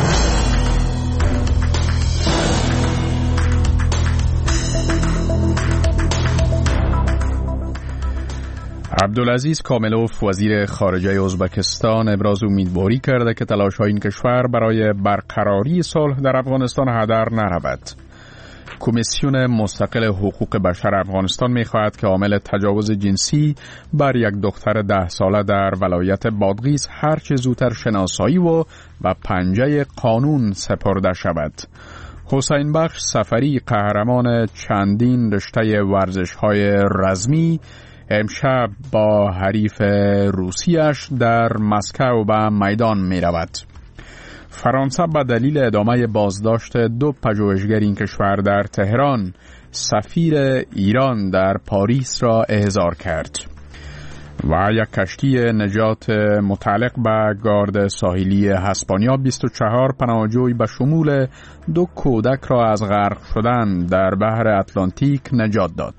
عبدالعزیز کاملوف، وزیر خارجه ازبکستان، ابراز امیدواری کرده که تلاش‌های این کشور برای برقراری صلح در افغانستان هدر نرود. کمیسیون مستقل حقوق بشر افغانستان می‌خواهد که عامل تجاوز جنسی بر یک دختر 10 ساله در ولایت بادغیس هرچه زودتر شناسایی و پنجه قانون سپرده شود. حسین بخش صفری، قهرمان چندین رشته ورزش‌های رزمی، امشب با حریف روسیش در مسکو به میدان می رود. فرانسه به دلیل ادامه بازداشت 2 پژوهشگر این کشور در تهران، سفیر ایران در پاریس را احضار کرد. و یک کشتی نجات متعلق به گارد ساحلی هسپانیا 24 پناهجوی به شمول 2 کودک را از غرق شدن در بحر اتلانتیک نجات داد.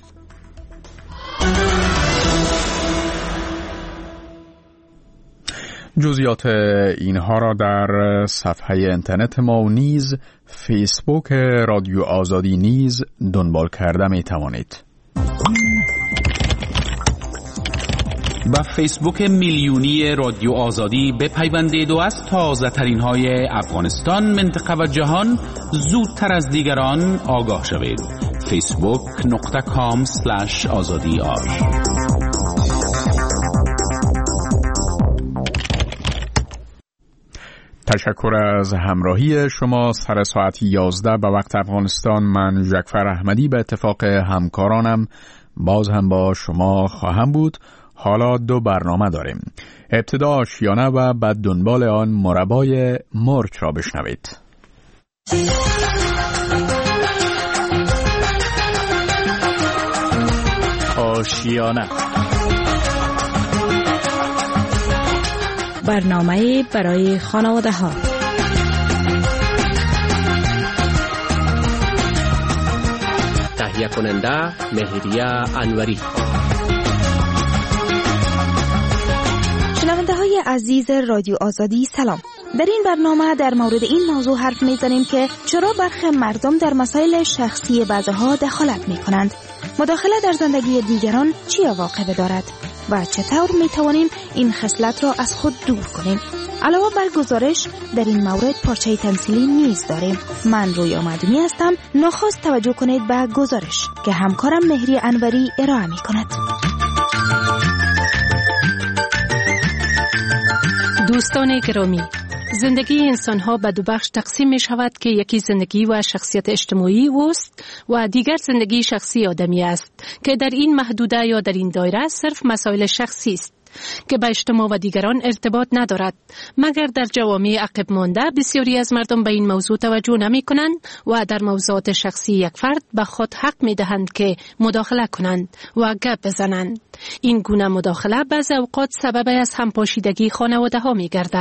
جزئیات اینها را در صفحه اینترنت ما و نیز فیسبوک رادیو آزادی نیز دنبال کرده می توانید. با فیسبوک میلیونی رادیو آزادی بپیوندید و از تازه ترین های افغانستان، منطقه و جهان زودتر از دیگران آگاه شوید. facebook.com/azadi.ar. تشکر از همراهی شما. سر ساعت 11 به وقت افغانستان من جعفر احمدی به اتفاق همکارانم باز هم با شما خواهم بود. حالا 2 برنامه داریم. ابتدا آشیانه و بعد دنبال آن مربای مرچ را بشنوید. آشیانه، برنامه برای خانواده ها. تهیه کننده مهریه انوری. شنونده های عزیز رادیو آزادی سلام. در این برنامه در مورد این موضوع حرف میزنیم که چرا برخی مردم در مسائل شخصی بعضها دخالت می کنند. مداخله در زندگی دیگران چی عواقب دارد و چطور می توانیم این خصلت را از خود دور کنیم. علاوه بر گزارش در این مورد پارچه تمثیلی نیز داریم. من رویا مدنی هستم. نخست توجه کنید به گزارش که همکارم مهری انوری ارائه می کند. دوستان گرامی، زندگی انسان‌ها به 2 بخش تقسیم می شود که یکی زندگی و شخصیت اجتماعی است و دیگر زندگی شخصی آدمی است که در این محدوده یا در این دایره صرف مسائل شخصی است که به اجتماع و دیگران ارتباط ندارد. مگر در جوامع عقب مانده بسیاری از مردم به این موضوع توجه نمی کنند و در موضوعات شخصی یک فرد به خود حق می دهند که مداخله کنند و گپ بزنند. این گونه مداخله بعضی اوقات سبب از همپاشیدگی خانواده ها می گردد.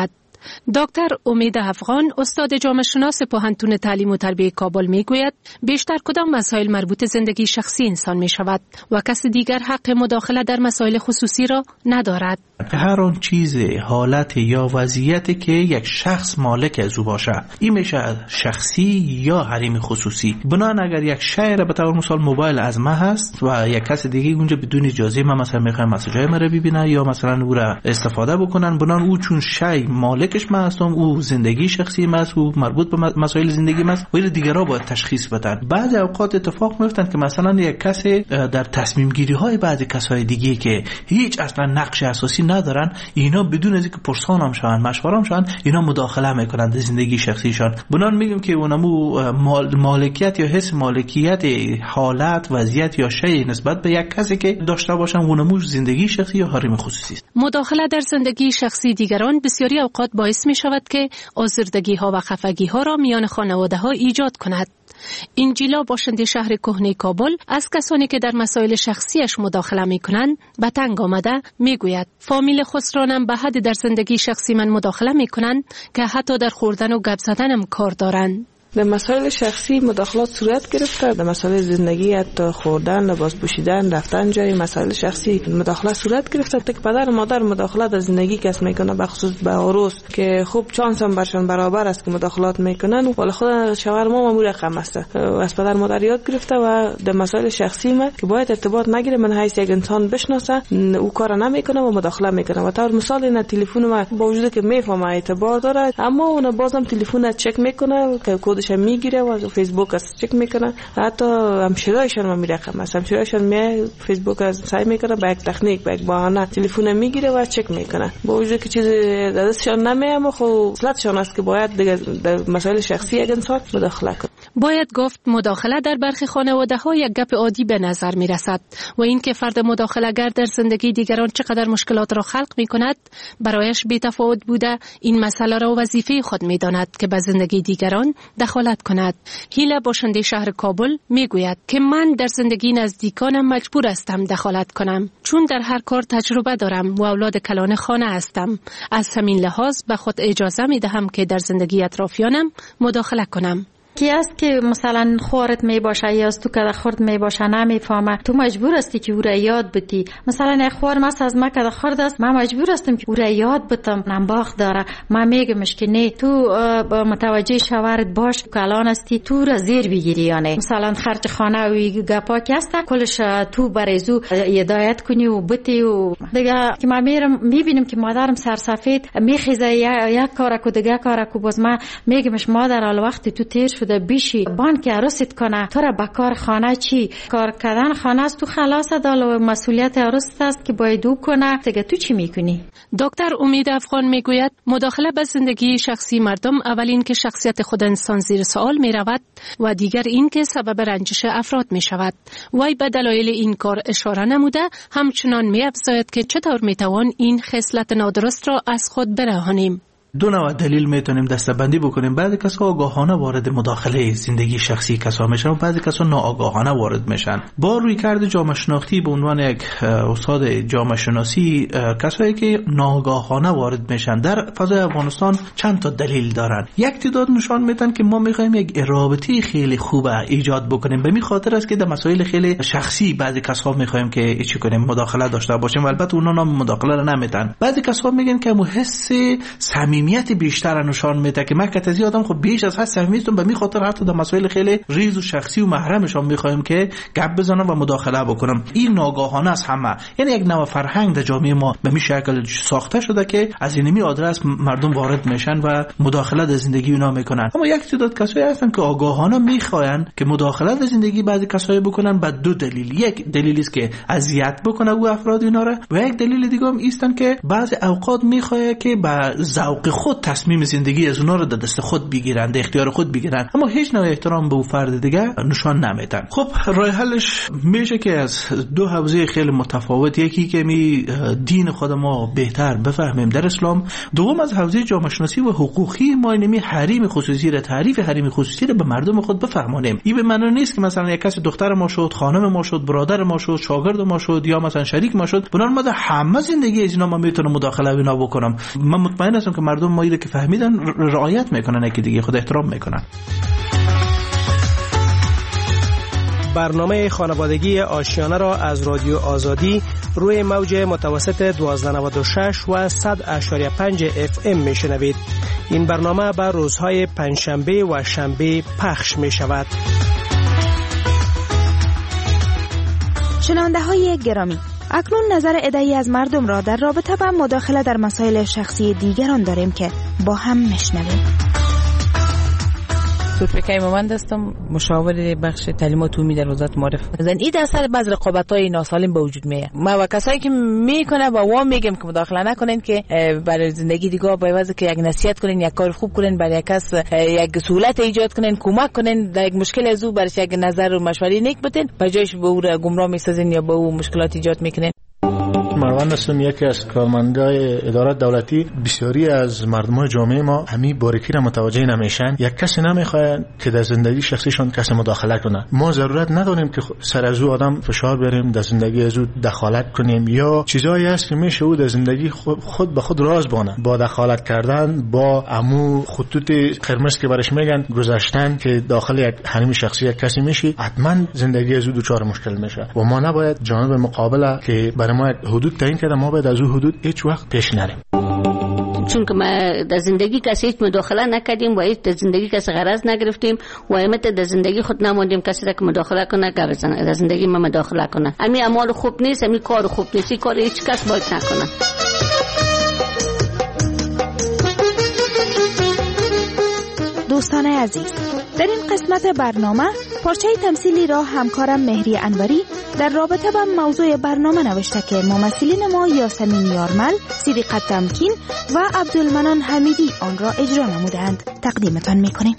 دکتر امید افغان استاد جامعه شناس پوهنتون تعلیم و تربیه کابل میگوید بیشتر کدام مسائل مربوط زندگی شخصی انسان می شود و کس دیگر حق مداخله در مسائل خصوصی را ندارد. هر آن چیز، حالت یا وضعیتی که یک شخص مالک از او باشه، این میشه شخصی یا حریم خصوصی. بنان اگر یک شی را به طور مثال موبایل از ما هست و یک کس دیگه اونجا بدون اجازه ما مثلا میخواد مسیجای ما رو ببینه یا مثلا او را استفاده بکنن، بنان او چون شی مالکش ما هستم، او زندگی شخصی ما است، او مربوط به مسائل زندگی ما است، ولی دیگرها باید تشخیص بدن. بعضی اوقات اتفاق میفتن که مثلا یک کسی در تصمیم گیری های بعضی کسای دیگه که هیچ اصلا نقش اساسی ندارن، اینا بدون از اینکه پرسان هم شون مشوره هم شون اینا مداخله میکنن در زندگی شخصیشان. بنان میگم که اونمو مالکیت یا حس مالکیت حالت وضعیت یا شی نسبت به یک کسی که داشته باشن اونمو زندگی شخصی یا حریم خصوصی است. مداخله در زندگی شخصی دیگران بسیاری اوقات باعث می شود که آزردگی ها و خفگی ها را میان خانواده ها ایجاد کند. انجیلا باشنده شهر کهنه کابل از کسانی که در مسائل شخصیش مداخله میکنند به تنگ آمده میگوید فامیل خسرانم به حد در زندگی شخصی من مداخله میکنند که حتی در خوردن و گپ زدنم کار دارند. در مسائل شخصی مداخلات صورت گرفته، در مسائل زندگی حتی خوردن، لباس پوشیدن، رفتن جای، مسائل شخصی مداخله صورت گرفته. تا که پدر و مادر مداخله در زندگی کس میکنه، به خصوص به عروس که خوب چانس هم برشان برابر است که مداخلات میکنن، ولی خود شوهر ما رقم است. از پدر مادر یاد گرفته و در مسائل شخصی ما که باید ارتباط نگیره، من حیث یک انسان بشناسه، او کار نمیکنه و مداخله میکنه. و طور مثال این تلفن ما با وجود که میفهمه اعتبار داره، اما اون بازم تلفن چک میکنه که میگیره و فیسبوک از چک میکنه. حتی همشیرایشان ما میرقم است، همشیرایشان می فیسبوک از سعی میکنه با یک تکنیک با یک بهانه تلفن میگیره و چک میکنه. با وجود که چیز دستشان نمیام، خب اصلاتشان است که باید در مسائل شخصی یک انسان مداخله کنه. باید گفت مداخله در برخی خانواده ها یک گپ عادی به نظر می رسد و اینکه فرد مداخله گر در زندگی دیگران چقدر مشکلات را خلق می کند برایش بی تفاوت بوده، این مسئله را وظیفه خود می داند که به زندگی دیگران دخالت کند. هیلا باشنده شهر کابل می گوید که من در زندگی نزدیکانم مجبور هستم دخالت کنم چون در هر کار تجربه دارم و اولاد کلان خانه هستم. از همین لحاظ به خود اجازه می دهم که در زندگی اطرافیانم مداخله کنم. کی است که مثلا خورت می باشه یا از تو که خورد می باشه نمیفهمه، تو مجبور هستی که او را یاد بدی. مثلا خور مس از ما که خورد است، من مجبور هستم که او را یاد بدم. نمباخ داره، من میگمش که نه تو متوجه شوهرت باش که الان استی تو را زیر بگیری یا نه. مثلا خرج خانه و گپا که است کلش تو برایزو هدایت کنی و بتی و دیگه. که من میبینم که مادرم سرسفید میخیزه یک کارا کو دیگه کارا کو، باز من میگمش مادر ال وقت تو تیر شده بیشی بانک عروست کنه، تو را به کار خانه چی کار کردن خانه است، تو خلاص دال و مسئولیت عروست است که باید او کنه، دیگه تو چی میکنی؟ دکتر امید افغان میگوید مداخله به زندگی شخصی مردم اول این که شخصیت خود انسان زیر سوال میرود و دیگر این که سبب رنجش افراد میشود. وی به دلایل این کار اشاره نموده همچنان می‌افزاید که چطور میتوان این خصلت نادرست را از خود برهانیم. دو نوع دلیل میتونیم دسته‌بندی بکنیم. بعضی کسا آگاهانه وارد مداخله زندگی شخصی کسا میشن و بعضی کسا ناآگاهانه وارد میشن. با رویکرد جامعه شناختی به عنوان یک استاد جامعه شناسی، کسایی که ناآگاهانه وارد میشن در فضای افغانستان چند تا دلیل دارن. یک تعداد نشان میدن که ما میخوایم یک رابطه خیلی خوبه ایجاد بکنیم، به این خاطر است که در مسائل خیلی شخصی بعضی کسا میخوایم که چی کنیم مداخله داشته باشیم، البته اونا نام مداخله رو نمیدن. بعضی کسا میگن که مو حس صمیمیت بیشتر نشان میده که من کتازی آدم خب بیش از حد صمیمیتون، به می خاطر حتی در مسائل خیلی ریز و شخصی و محرمشان میخوایم که گپ بزنم و مداخله بکنم. این ناگاهانه است همه، یعنی یک نوع فرهنگ در جامعه ما به این شکل ساخته شده که از اینمی آدرس مردم وارد میشن و مداخله در زندگی اونا میکنن. اما یک تعداد کسایی هستن که آگاهانه میخواین که مداخله در زندگی بعضی کسایی بکنن به دو دلیل. یک دلیل است که اذیت بکنه او افراد اینا را، و یک دلیل دیگه هم ایستن که بعضی اوقات میخواد که به ذوق خود تصمیم زندگی از اونا رو در دست خود بگیرن، در اختیار خود بگیرن، اما هیچ نوع احترام به اون فرد دیگه نشان نمیدن. خب راه حلش میشه که از دو حوزه خیلی متفاوت، یکی که می دین خود ما بهتر بفهمیم در اسلام، دوم از حوزه جامعه شناسی و حقوقی ما اینمی حریم خصوصی را، تعریف حریم خصوصی را به مردم خود بفهمونیم. این به معنی نیست که مثلا یک کسی دختر ما شد، خانم ما شد، برادر ما شد، شاگرد ما شد یا مثلا شریک ما شد، بنابراین ما در همه زندگی از اینا ما میتونم مداخله اینا بکنم. من مطمئن هستم که مردم مردم ما اینو که فهمیدن رعایت میکنن، یکی دیگه خود احترام میکنن. برنامه خانوادگی آشیانه را از رادیو آزادی روی موج متوسط 1296 و 100.5 FM میشنوید. این برنامه بر روزهای پنجشنبه و شنبه پخش می شود. شنونده های گرامی، اکنون نظر عده‌ای از مردم را در رابطه با مداخله در مسائل شخصی دیگران داریم که با هم میشنویم. سوفیکای مومند هستم، مشاور بخش تعلیمات عمومی در وزارت معارف. زن این اثر بعض رقابت‌های ناسالم به وجود میاد. ما و کسایی که میکنه با وام میگم که مداخله نکنین، که برای زندگی دیگه باید که یک نصیحت کنین، یک کار خوب کنین، برای یک کس یک سهولت ایجاد کنین، کمک کنین در یک مشکل از او، برای یک نظر و مشوره نیک بدین، به جایش به او را گمراه میسازین یا به او مشکلات ایجاد میکنین. مروان هستم، یکی از کارمندای ادارات دولتی. بسیاری از مردم جامعه ما همین باریکی را متوجه نمیشن. یک کسی نمیخواد که در زندگی شخصیشون کسی مداخله کنه. ما ضرورت نداریم که سر از او آدم فشار بیاریم، در زندگی از او دخالت کنیم، یا چیزایی هست که میشه او در زندگی خود به خود راز بانه. با دخالت کردن، با امو خطوط قرمز که برش میگن گذاشتن که داخل یک حریم شخصی یک کسی میشی، حتما زندگی از او دچار مشکل میشه و ما نباید جانب مقابل که برای ما حدود تعیین کرده، ما باید از اون حدود هیچ وقت پیش نریم. چون که ما در زندگی کسی هیچ مداخله نکردیم و هیچ در زندگی کسی غرض نگرفتیم و همت در زندگی خود نماندیم کسی را که مداخله کنه که بزنه در زندگی ما مداخله کنه. همین اعمال خوب نیست، همین کار خوب نیست، کار هیچ کس باید نکنه. دوستان عزیز، در این قسمت برنامه پارچه تمثیلی را همکارم مهری انوری در رابطه با موضوع برنامه نوشته که ممثلین ما یاسمین یارمل، صدیقه تمکین و عبدالمنان حمیدی آن را اجرا نمودند. تقدیمتان میکنیم.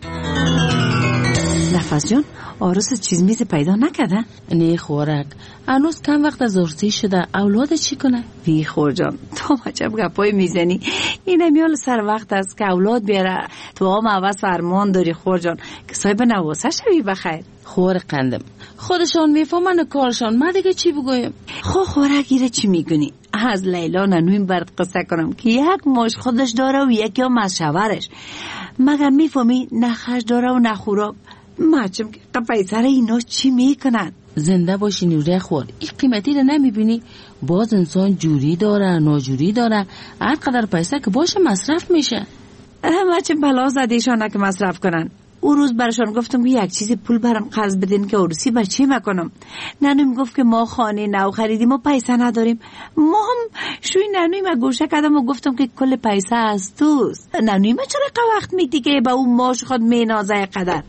نفس جان، آرس چیز میز پیدا نکرده؟ نه خورک، هنوز کم وقت از عروسی شده، اولاد چی کنه؟ وی خور جان، تو عجب گپای میزنی. این همیال سر وقت است که اولاد بیاره. تو هم عوض فرمان داری خور جان که صاحب نواسه شوی بخیر. خور قندم، خودشان میفهمن کارشان، ما دیگه چی بگویم؟ خورک ایره چی میگونی؟ از لیلا ننویم برد قصه کنم که یک ماش خودش داره و یکی هم از شوهرش. مگر میفهمی نخش داره و نخوراب. مچم که قیصر اینا چی میکنن؟ زنده باشی نوره خور، این قیمتی رو نمیبینی؟ باز انسان جوری داره ناجوری داره، هر قدر پیسه که باشه مصرف میشه. مچم بلا زدیشانه که مصرف کنن. او روز برشان گفتم که یک چیزی پول برام قرض بدین که عروسی بچه مکنم. ننویم گفت که ما خانه نو خریدیم و پیسه نداریم. ما هم شوی ننویم گوشه کردم و گفتم که کل پیسه از توست. ننویم چرا وقت میدی که با اون ماش خود مینازه قدر.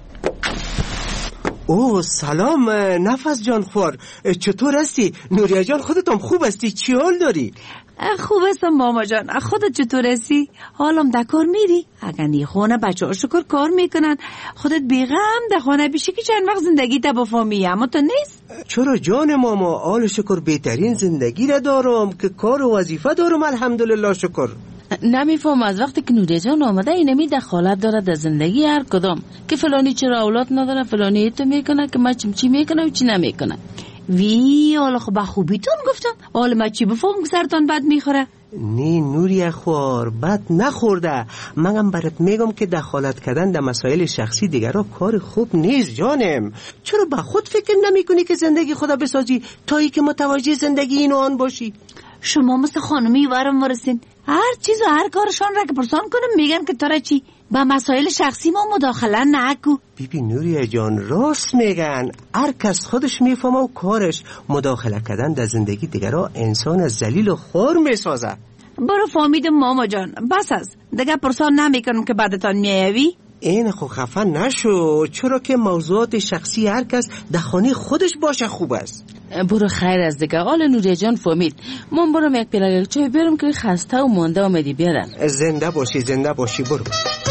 اوه سلام نفس جان خور، چطور هستی؟ نوریا جان خودتم خوب هستی؟ چی حال داری؟ خوب هستم ماما جان، خودت چطور هستی؟ حالم در کار میری؟ اگر نی خونه بچه ها شکر کار میکنن، خودت بیغم در خانه بیشی که چند وقت زندگی تا بفهمی، اما تو نیست؟ چرا جان ماما، حال شکر بهترین زندگی را دارم که کار و وظیفه دارم الحمدلله شکر. نمیفهم از وقتی که نوری جان آمده اینمی دخالت داره در زندگی هر کدام، که فلانی چرا اولاد نداره، فلانی ایتو میکنه که من چی میکنه و چی نمیکنه. وی حالا خب خوبیتون گفتم، حالا من چی بفهم که سرتان بد میخوره؟ نه نوری خوار، بد نخورده. منم برات میگم که دخالت کردن در مسائل شخصی دیگران کار خوب نیست جانم. چرا با خود فکر نمی کنی که زندگی خدا بسازی تایی که متوجه زندگی این و آن باشی؟ شما مثل خانمی ورم ورسین، هر چیز و هر کارشان را که پرسان کنم میگن که تاره چی؟ با مسائل شخصی ما مداخله نکو. بیبی نوریه جان راست میگن، هر کس خودش میفهمه و کارش. مداخله کردن در زندگی دیگران انسان ذلیل و خور میسازه. برو فهمیدم ماما جان، بس از دیگه پرسان نمیکنم که بعدتان میایوی. این خو خفه نشو، چرا که موضوعات شخصی هر کس در خانه خودش باشه خوب است. برو خیر از دیگه، حال نوری جان فهمید. من برم یک پیاله چای بیارم که خسته و مانده آمدی بیارم. زنده باشی برو.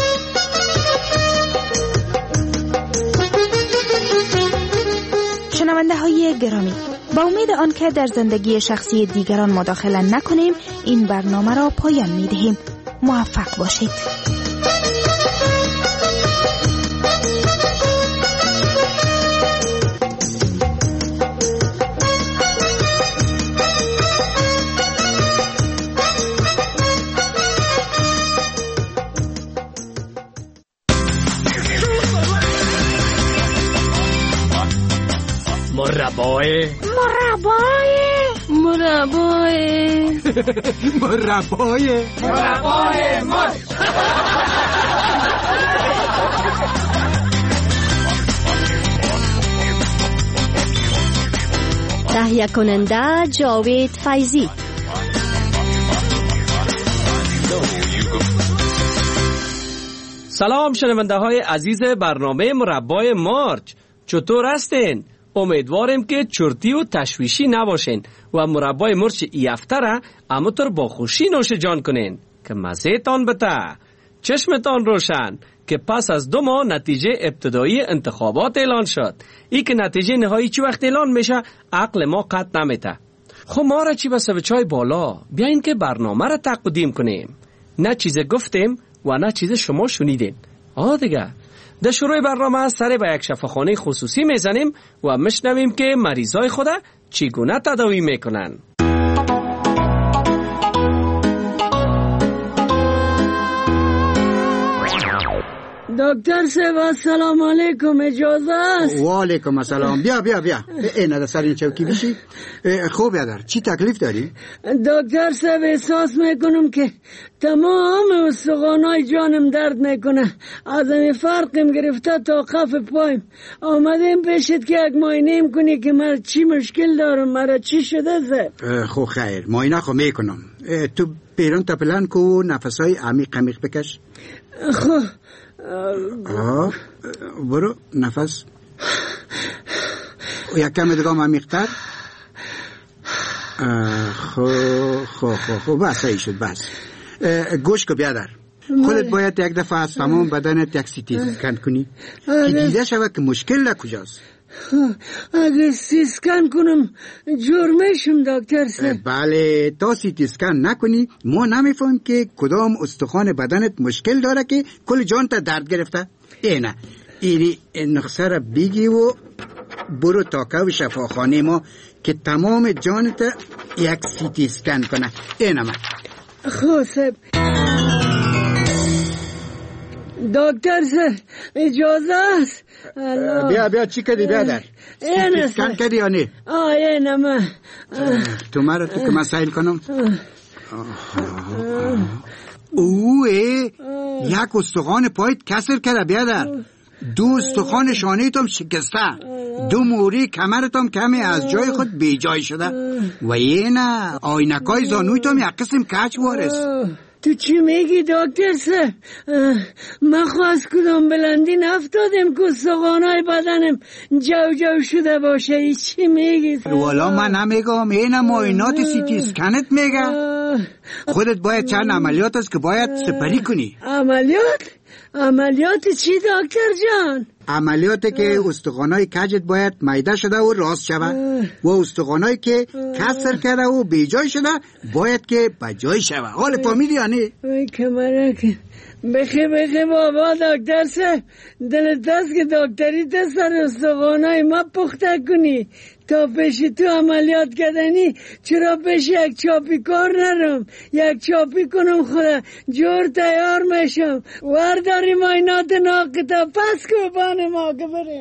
شنونده های گرامی، با امید آنکه در زندگی شخصی دیگران مداخله نکنیم این برنامه را پایان می دهیم. موفق باشید. مربای مرچ. تهیه کننده جاوید فیضی. سلام شنونده های عزیز برنامه مربای مارچ، چطور هستین؟ امیدواریم که چرتی و تشویشی نباشین و مربای مرچ ای هفته را همونطور با خوشی نوش جان کنین که مزه تان بته، چشمتان روشن که پس از 2 ماه نتیجه ابتدایی انتخابات اعلان شد. ای که نتیجه نهایی چی وقت اعلان میشه عقل ما قط نمیته. خب ما را چی بسه به چای بالا بیاین که برنامه را تقدیم کنیم. نه چیز گفتیم و نه چیز شما شنیدین. دیگه در شروع برنامه سر به یک شفاخانه خصوصی میزنیم و میشنویم که مریضای خود چگونه تداوی میکنن. دکتر صاحب سلام علیکم، اجازه است؟ و علیکم السلام. بیا این سر این چوکی بشی. خوب یادر چی تکلیف داری؟ دکتر صاحب احساس میکنم که تمام استخوانای جانم درد میکنه، از این فرقم گرفته تا کف پایم. آمدیم پیشت که یک معاینه کنی که مرا چی مشکل دارم، مرا چی شده صاحب؟ خب خیر، معاینه خو میکنم. تو پیرون تپلن کو، نفسای عمیق بکش. خب برو نفس یک کم ادغام عمیق‌تر. خب بس ای شد. بس گوش کو بیادر، خودت باید یک دفعه از تمام بدنت یک سی تی اسکن کنی که دیده شود که مشکل کجاست. اگه سی اسکن کنم جور میشم دکتر صاحب؟ بله، تا سی تی اسکن نکنی ما نمیفهم که کدام استخوان بدنت مشکل داره که کل جان تا درد گرفته. اینه ایری نقصه را بگی و برو تاکو شفاخانه ما که تمام جانت یک سی تی اسکن کنه. اینه من خب صاحب. دکتر صاحب اجازه است؟ بیا چی کردی بیادر؟ سی تی اسکن کردی یا نه؟ اینه من. تو مرا تو که مسائل کنم. یک استخوان پایت کسر کرده بیادر. 2 استخوان شانه تام شکسته، 2 موری کمرتام کمی از جای خود بی جای شده و یه نه آینکای زانوی تام یک قسم کچ وارست. تو چی میگی دکتر صاحب؟ من خواست کدام بلندی نفتادم که استخوانای بدنم جو شده باشه. ای چی میگی؟ والا من نمیگم، این معاینات سی تی اسکنت میگه. خودت باید چند عملیات است که باید سپری کنی. عملیات چی دکتر جان؟ عملیاتی که استخوانای کجت باید میده شده و راست شده و استخوانایی که کسر کرده و بی جای شده باید که بجای شده. حال فهمیدی یا نه؟ بخی بابا دکتر صاحب، دلت است که دکتری تا سر استخوانای ما پخته کنی تا پیش تو عملیات کردنی. چرا پیش یک چاپی کار نرم، یک چاپی کنم خدا جور تیار میشم. ورداری معاینات ناقتا پس که بانه ما که بریم.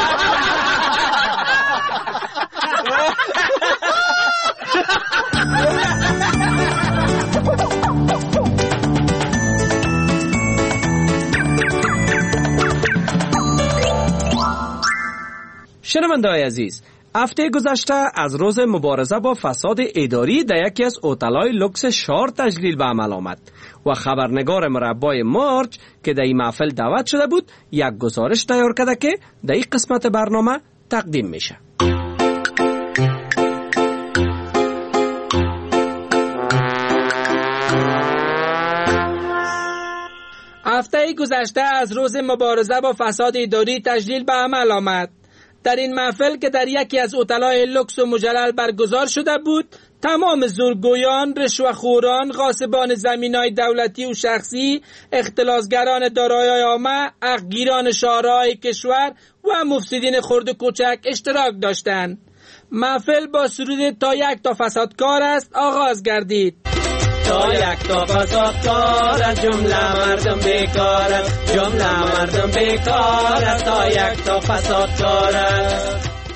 شنونده‌های عزیز، هفته گذشته از روز مبارزه با فساد اداری در یکی از هتل‌های لوکس شهر تجلیل به عمل آمد و خبرنگار مربای مارچ که در این محفل دعوت شده بود یک گزارش تیار کرده که در این قسمت برنامه تقدیم میشه. هفته گذشته از روز مبارزه با فساد اداری تجلیل به عمل آمد. در این محفل که در یکی از هتل‌های لوکس و مجلل برگزار شده بود، تمام زورگویان، رشوه‌خوران، غاصبان زمین‌های دولتی و شخصی، اختلاسگران دارایی‌های عامه، حقگیران شاهراهای کشور و مفسدین خرد و کوچک اشتراک داشتند. محفل با سرود تا یک تا فسادکار است آغاز گردید. تا یک تا فسادکار است، جمله مردم بیکار است، جمله مردم بیکار است، تا یک تا فسادکار است.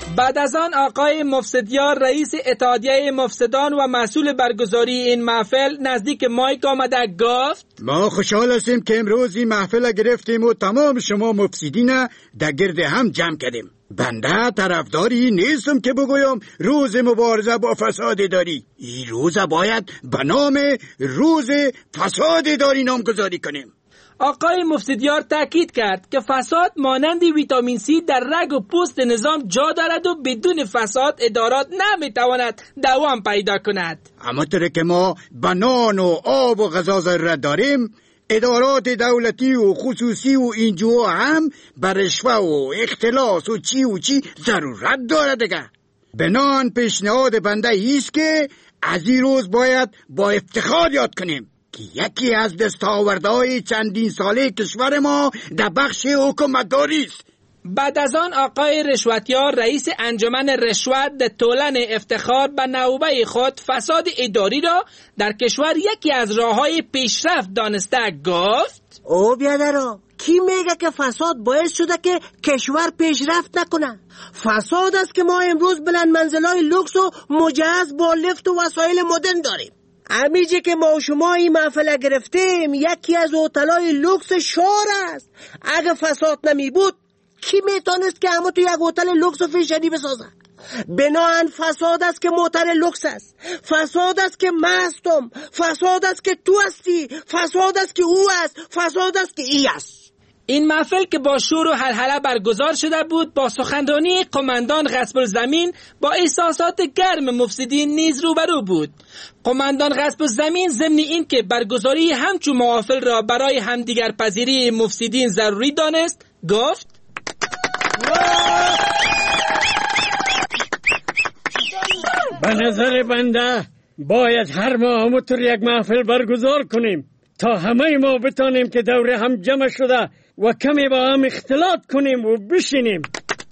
بعد از آن آقای مفسدیار رئیس اتحادیه مفسدان و مسئول برگزاری این محفل نزدیک مایک آمده گفت ما خوشحال هستیم که امروز این محفل گرفتیم و تمام شما مفسدین در گرد هم جمع کردیم. بنده طرفداری نیستم که بگویم روز مبارزه با فساد اداری. این روز باید به نام روز فساد اداری نامگذاری کنیم. آقای مفسدیار تاکید کرد که فساد مانند ویتامین سی در رگ و پوست نظام جا دارد و بدون فساد ادارات نمیتواند دوام پیدا کند. اما طور که ما بنان و آب و غذا ضرورت داریم، ادارات دولتی و خصوصی و اینجا هم بر رشوه و اختلاس و چی ضرورت داره دیگه. بنان پیشنهاد بنده ایست که از این روز باید با افتخار یاد کنیم که یکی از دستاوردهای چندین ساله کشور ما در بخش حکومتداری است. بعد از آن آقای رشوتیار رئیس انجمن رشوت در طولن افتخار به نوبه خود فساد اداری را در کشور یکی از راههای پیشرفت دانسته گفت او بیادرا، کی میگه که فساد باعث شده که کشور پیشرفت نکنه؟ فساد است که ما امروز بلند منزلای لوکس و مجهز با لفت و وسایل مدرن داریم. امیجی که ما و شما این محفل گرفتیم یکی از هتل‌های لوکس شهر است. اگه فساد نمی بود کی میتونست که همه تو یک هتل لوکس و فیشنی بسازه؟ بناهن فساد است که موتر لوکس است، فساد است که مستم، فساد است که تو هستی، فساد است که او است، فساد است که ای است. این محفل که با شور و هلهله برگزار شده بود با سخنرانی قماندان غصب الزمین با احساسات گرم مفسدین نیز روبرو بود. قماندان غصب الزمین ضمن این که برگزاری همچون محافل را برای همدیگر پذیری مفسدین ضروری دانست گفت به نظر بنده باید هر ماه همونطور یک محفل برگزار کنیم تا همه ما بتانیم که دور هم جمع شده و کمی با هم اختلاط کنیم و بشینیم.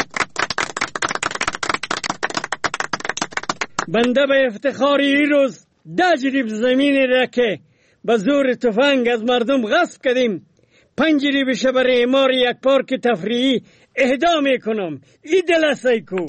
بنده به افتخار این روز 10 جریب زمینی را که به زور تفنگ از مردم غصب کردیم 5 جریبش برای اعمار یک پارک تفریحی اهدا میکنم. ای دل سیکو.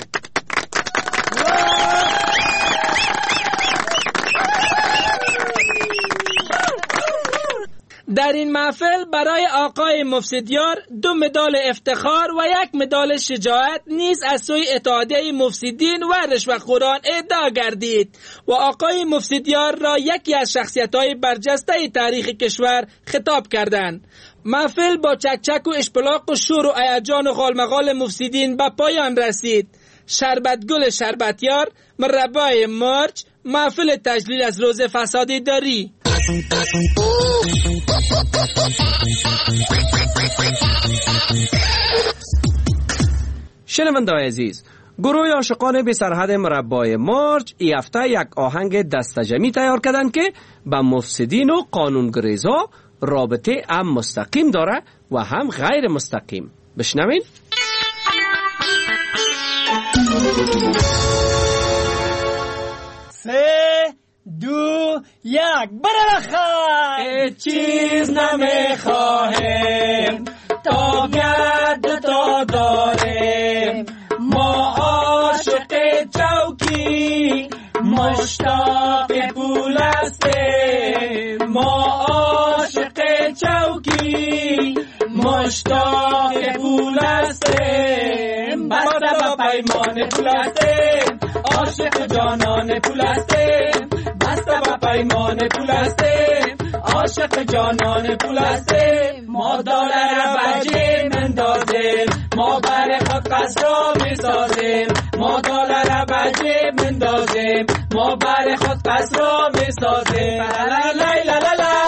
در این محفل برای آقای مفسدیار 2 مدال افتخار و 1 مدال شجاعت نیز از سوی اتحادیه مفسدین و رشوه‌خوران اهدا گردید و آقای مفسدیار را یکی از شخصیت‌های برجسته تاریخ کشور خطاب کردند. محفل با چکچک و اشپلاق و شور و هیجان و غالمغال مفسدین به پایان رسید. شربتگل شربتیار، مربای مارچ، محفل تجلیل از روز فساد اداری. شنونده‌های عزیز، گروه عاشقان بی سرحد مربای مارچ این هفته یک آهنگ دستجمی تیار کردند که به مفسدین و قانونگریزا رابطه هم مستقیم داره و هم غیر مستقیم. بشنوین. 3 2 1 برخواه چیز نمیخواهیم تا گرد تا داریم ما عاشق چوکی مشتاق پول هستیم ما عاشق چوکی مشتاق پول هستیم بسته با پیمان پول هستیم عاشق جانان پول هستیم بسته با پیمان پول هستیم عاشق جانان پول هستیم ما دلار بجی مندازیم ما بر خود قصرا میسازیم ما دلار بجی مندازیم ما بر خود قصرا میسازیم لا لا لا لا لا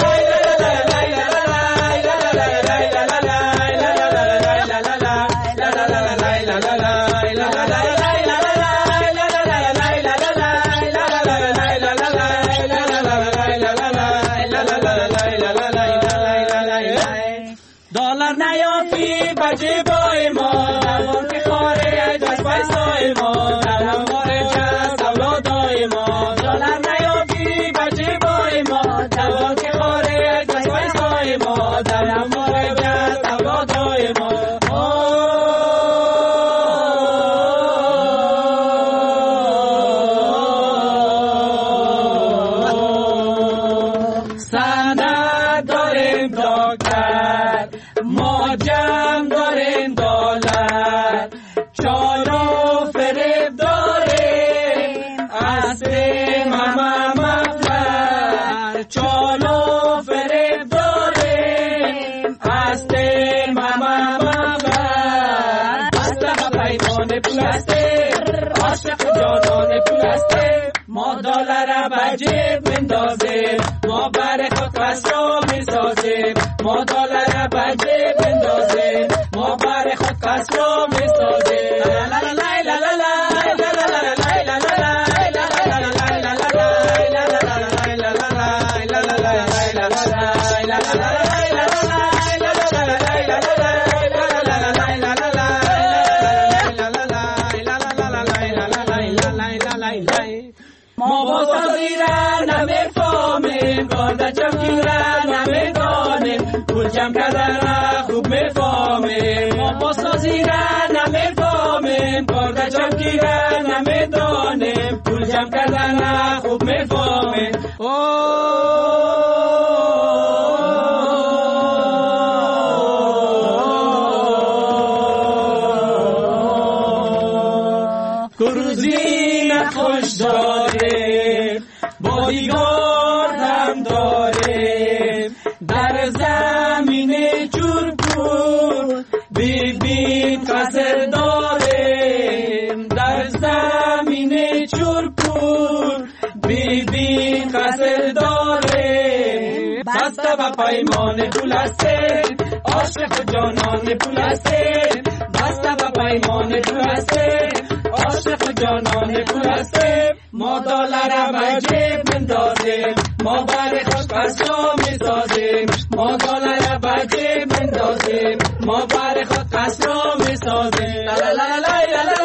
هستیم، عاشق جانان پول هستیم. ما دلار به جیب میندازیم، ما بر خود قصر میسازیم. ما دلار به جیب میندازیم، ما بر خود قصر میسازیم. لا لا لا لا لا ما بازی را نمیفهمیم، گرد جمعی را نمیدانیم، پول جمع کردن را خوب میفهمیم. ما بازی را نمیفهمیم، گرد جمعی را نمیدانیم، پول جمع کردن را خوب میفهمیم. کروزی نخوش داریم، بادیگارد هم داریم، در زمین چورپور ببین قصر داریم. در زمین چورپور ببین قصر داریم. بسته و پیمان پول هستیم، عاشق جانان پول هستیم. بسته و پیمان پول هستیم، عاشق جانان پول هستیم. ما دلار به جیب میندازیم، ما بر خوش قصر میسازیم. ما دلار به جیب میندازیم، ما بر خود قصر میسازیم. لا لا لا لا لا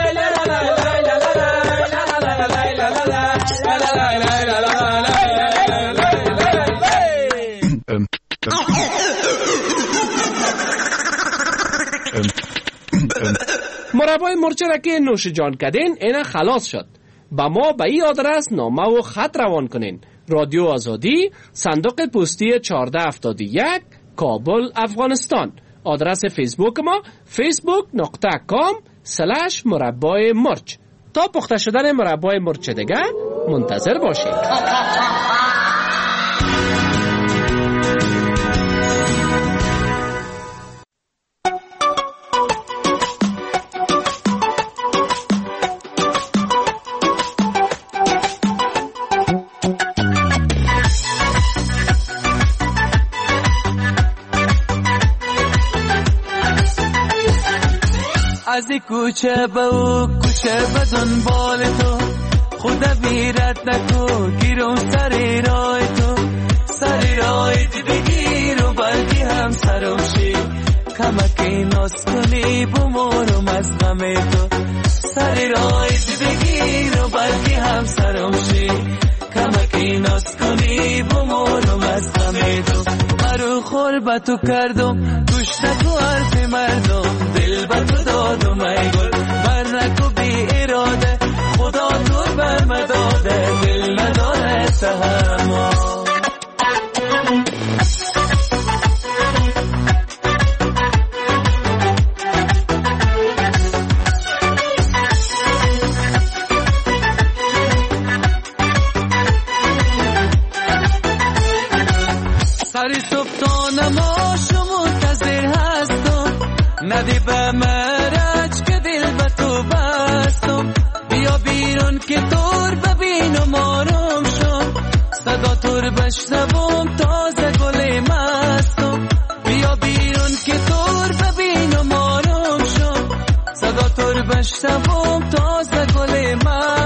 مربای مرچه را که نوش جان کردین اینا خلاص شد. با ما به این آدرس نامه و خط روان کنین. رادیو آزادی، صندوق پستی 1471، کابل، افغانستان. آدرس فیسبوک ما facebook.com/مربای مرچ. تا پخته شدن مربای مرچ دیگه منتظر باشید. از کوچه به او کوچه به دنبال تو، خدا بیرت نکو گیرم سر رای تو. سر رای بگیر و بلگی هم سرم شی، کمکی ناز کنی بمارم از غم تو. سر رای بگیر و بلگی هم سرم شی، کمکی ناز کنی بمارم از غم تو. مرو خور به تو کردم گوش نکو حرف مردم، دل به تو دادم ای گل بر نکو بی اراده. خدا تو بر مداده دل نداره تحمل. سری صبح تا نماشو منتظر هستم، ندی به مرج که دل به تو بستم. بیا بیرون که تور ببینم آرام شم، صدا تور بشنوم تازه گل مستم. بیا بیرون که تور ببینم آرام شم، صدا تور بشنوم تازه گل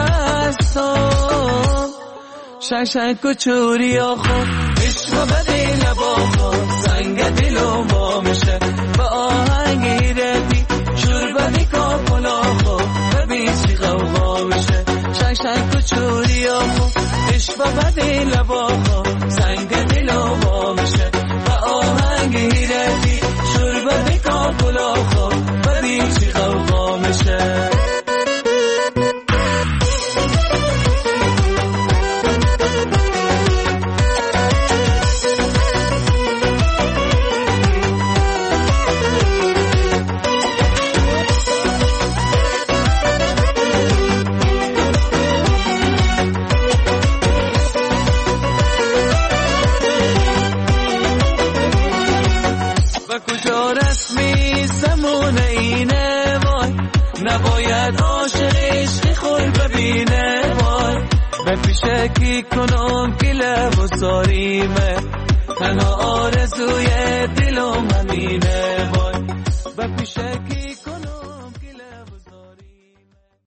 مستم. شنگ و چوری آخو عشق بده لباخو، سنگ دلو با میشه با آهنگی ردی. شور بدی کاپلاخو ببین چی غوغا میشه. شنگ و چوری آخو عشق بده لباخو، سنگ دلو با میشه با آهنگی ردی. شور بدی کاپلاخو ببین چی غوغا میشه. عاشق عشق خور ببینه وای به پیشکی کنم که لب و ساریمه تنها آرزوی دلم همینه وای به پیشکی کنم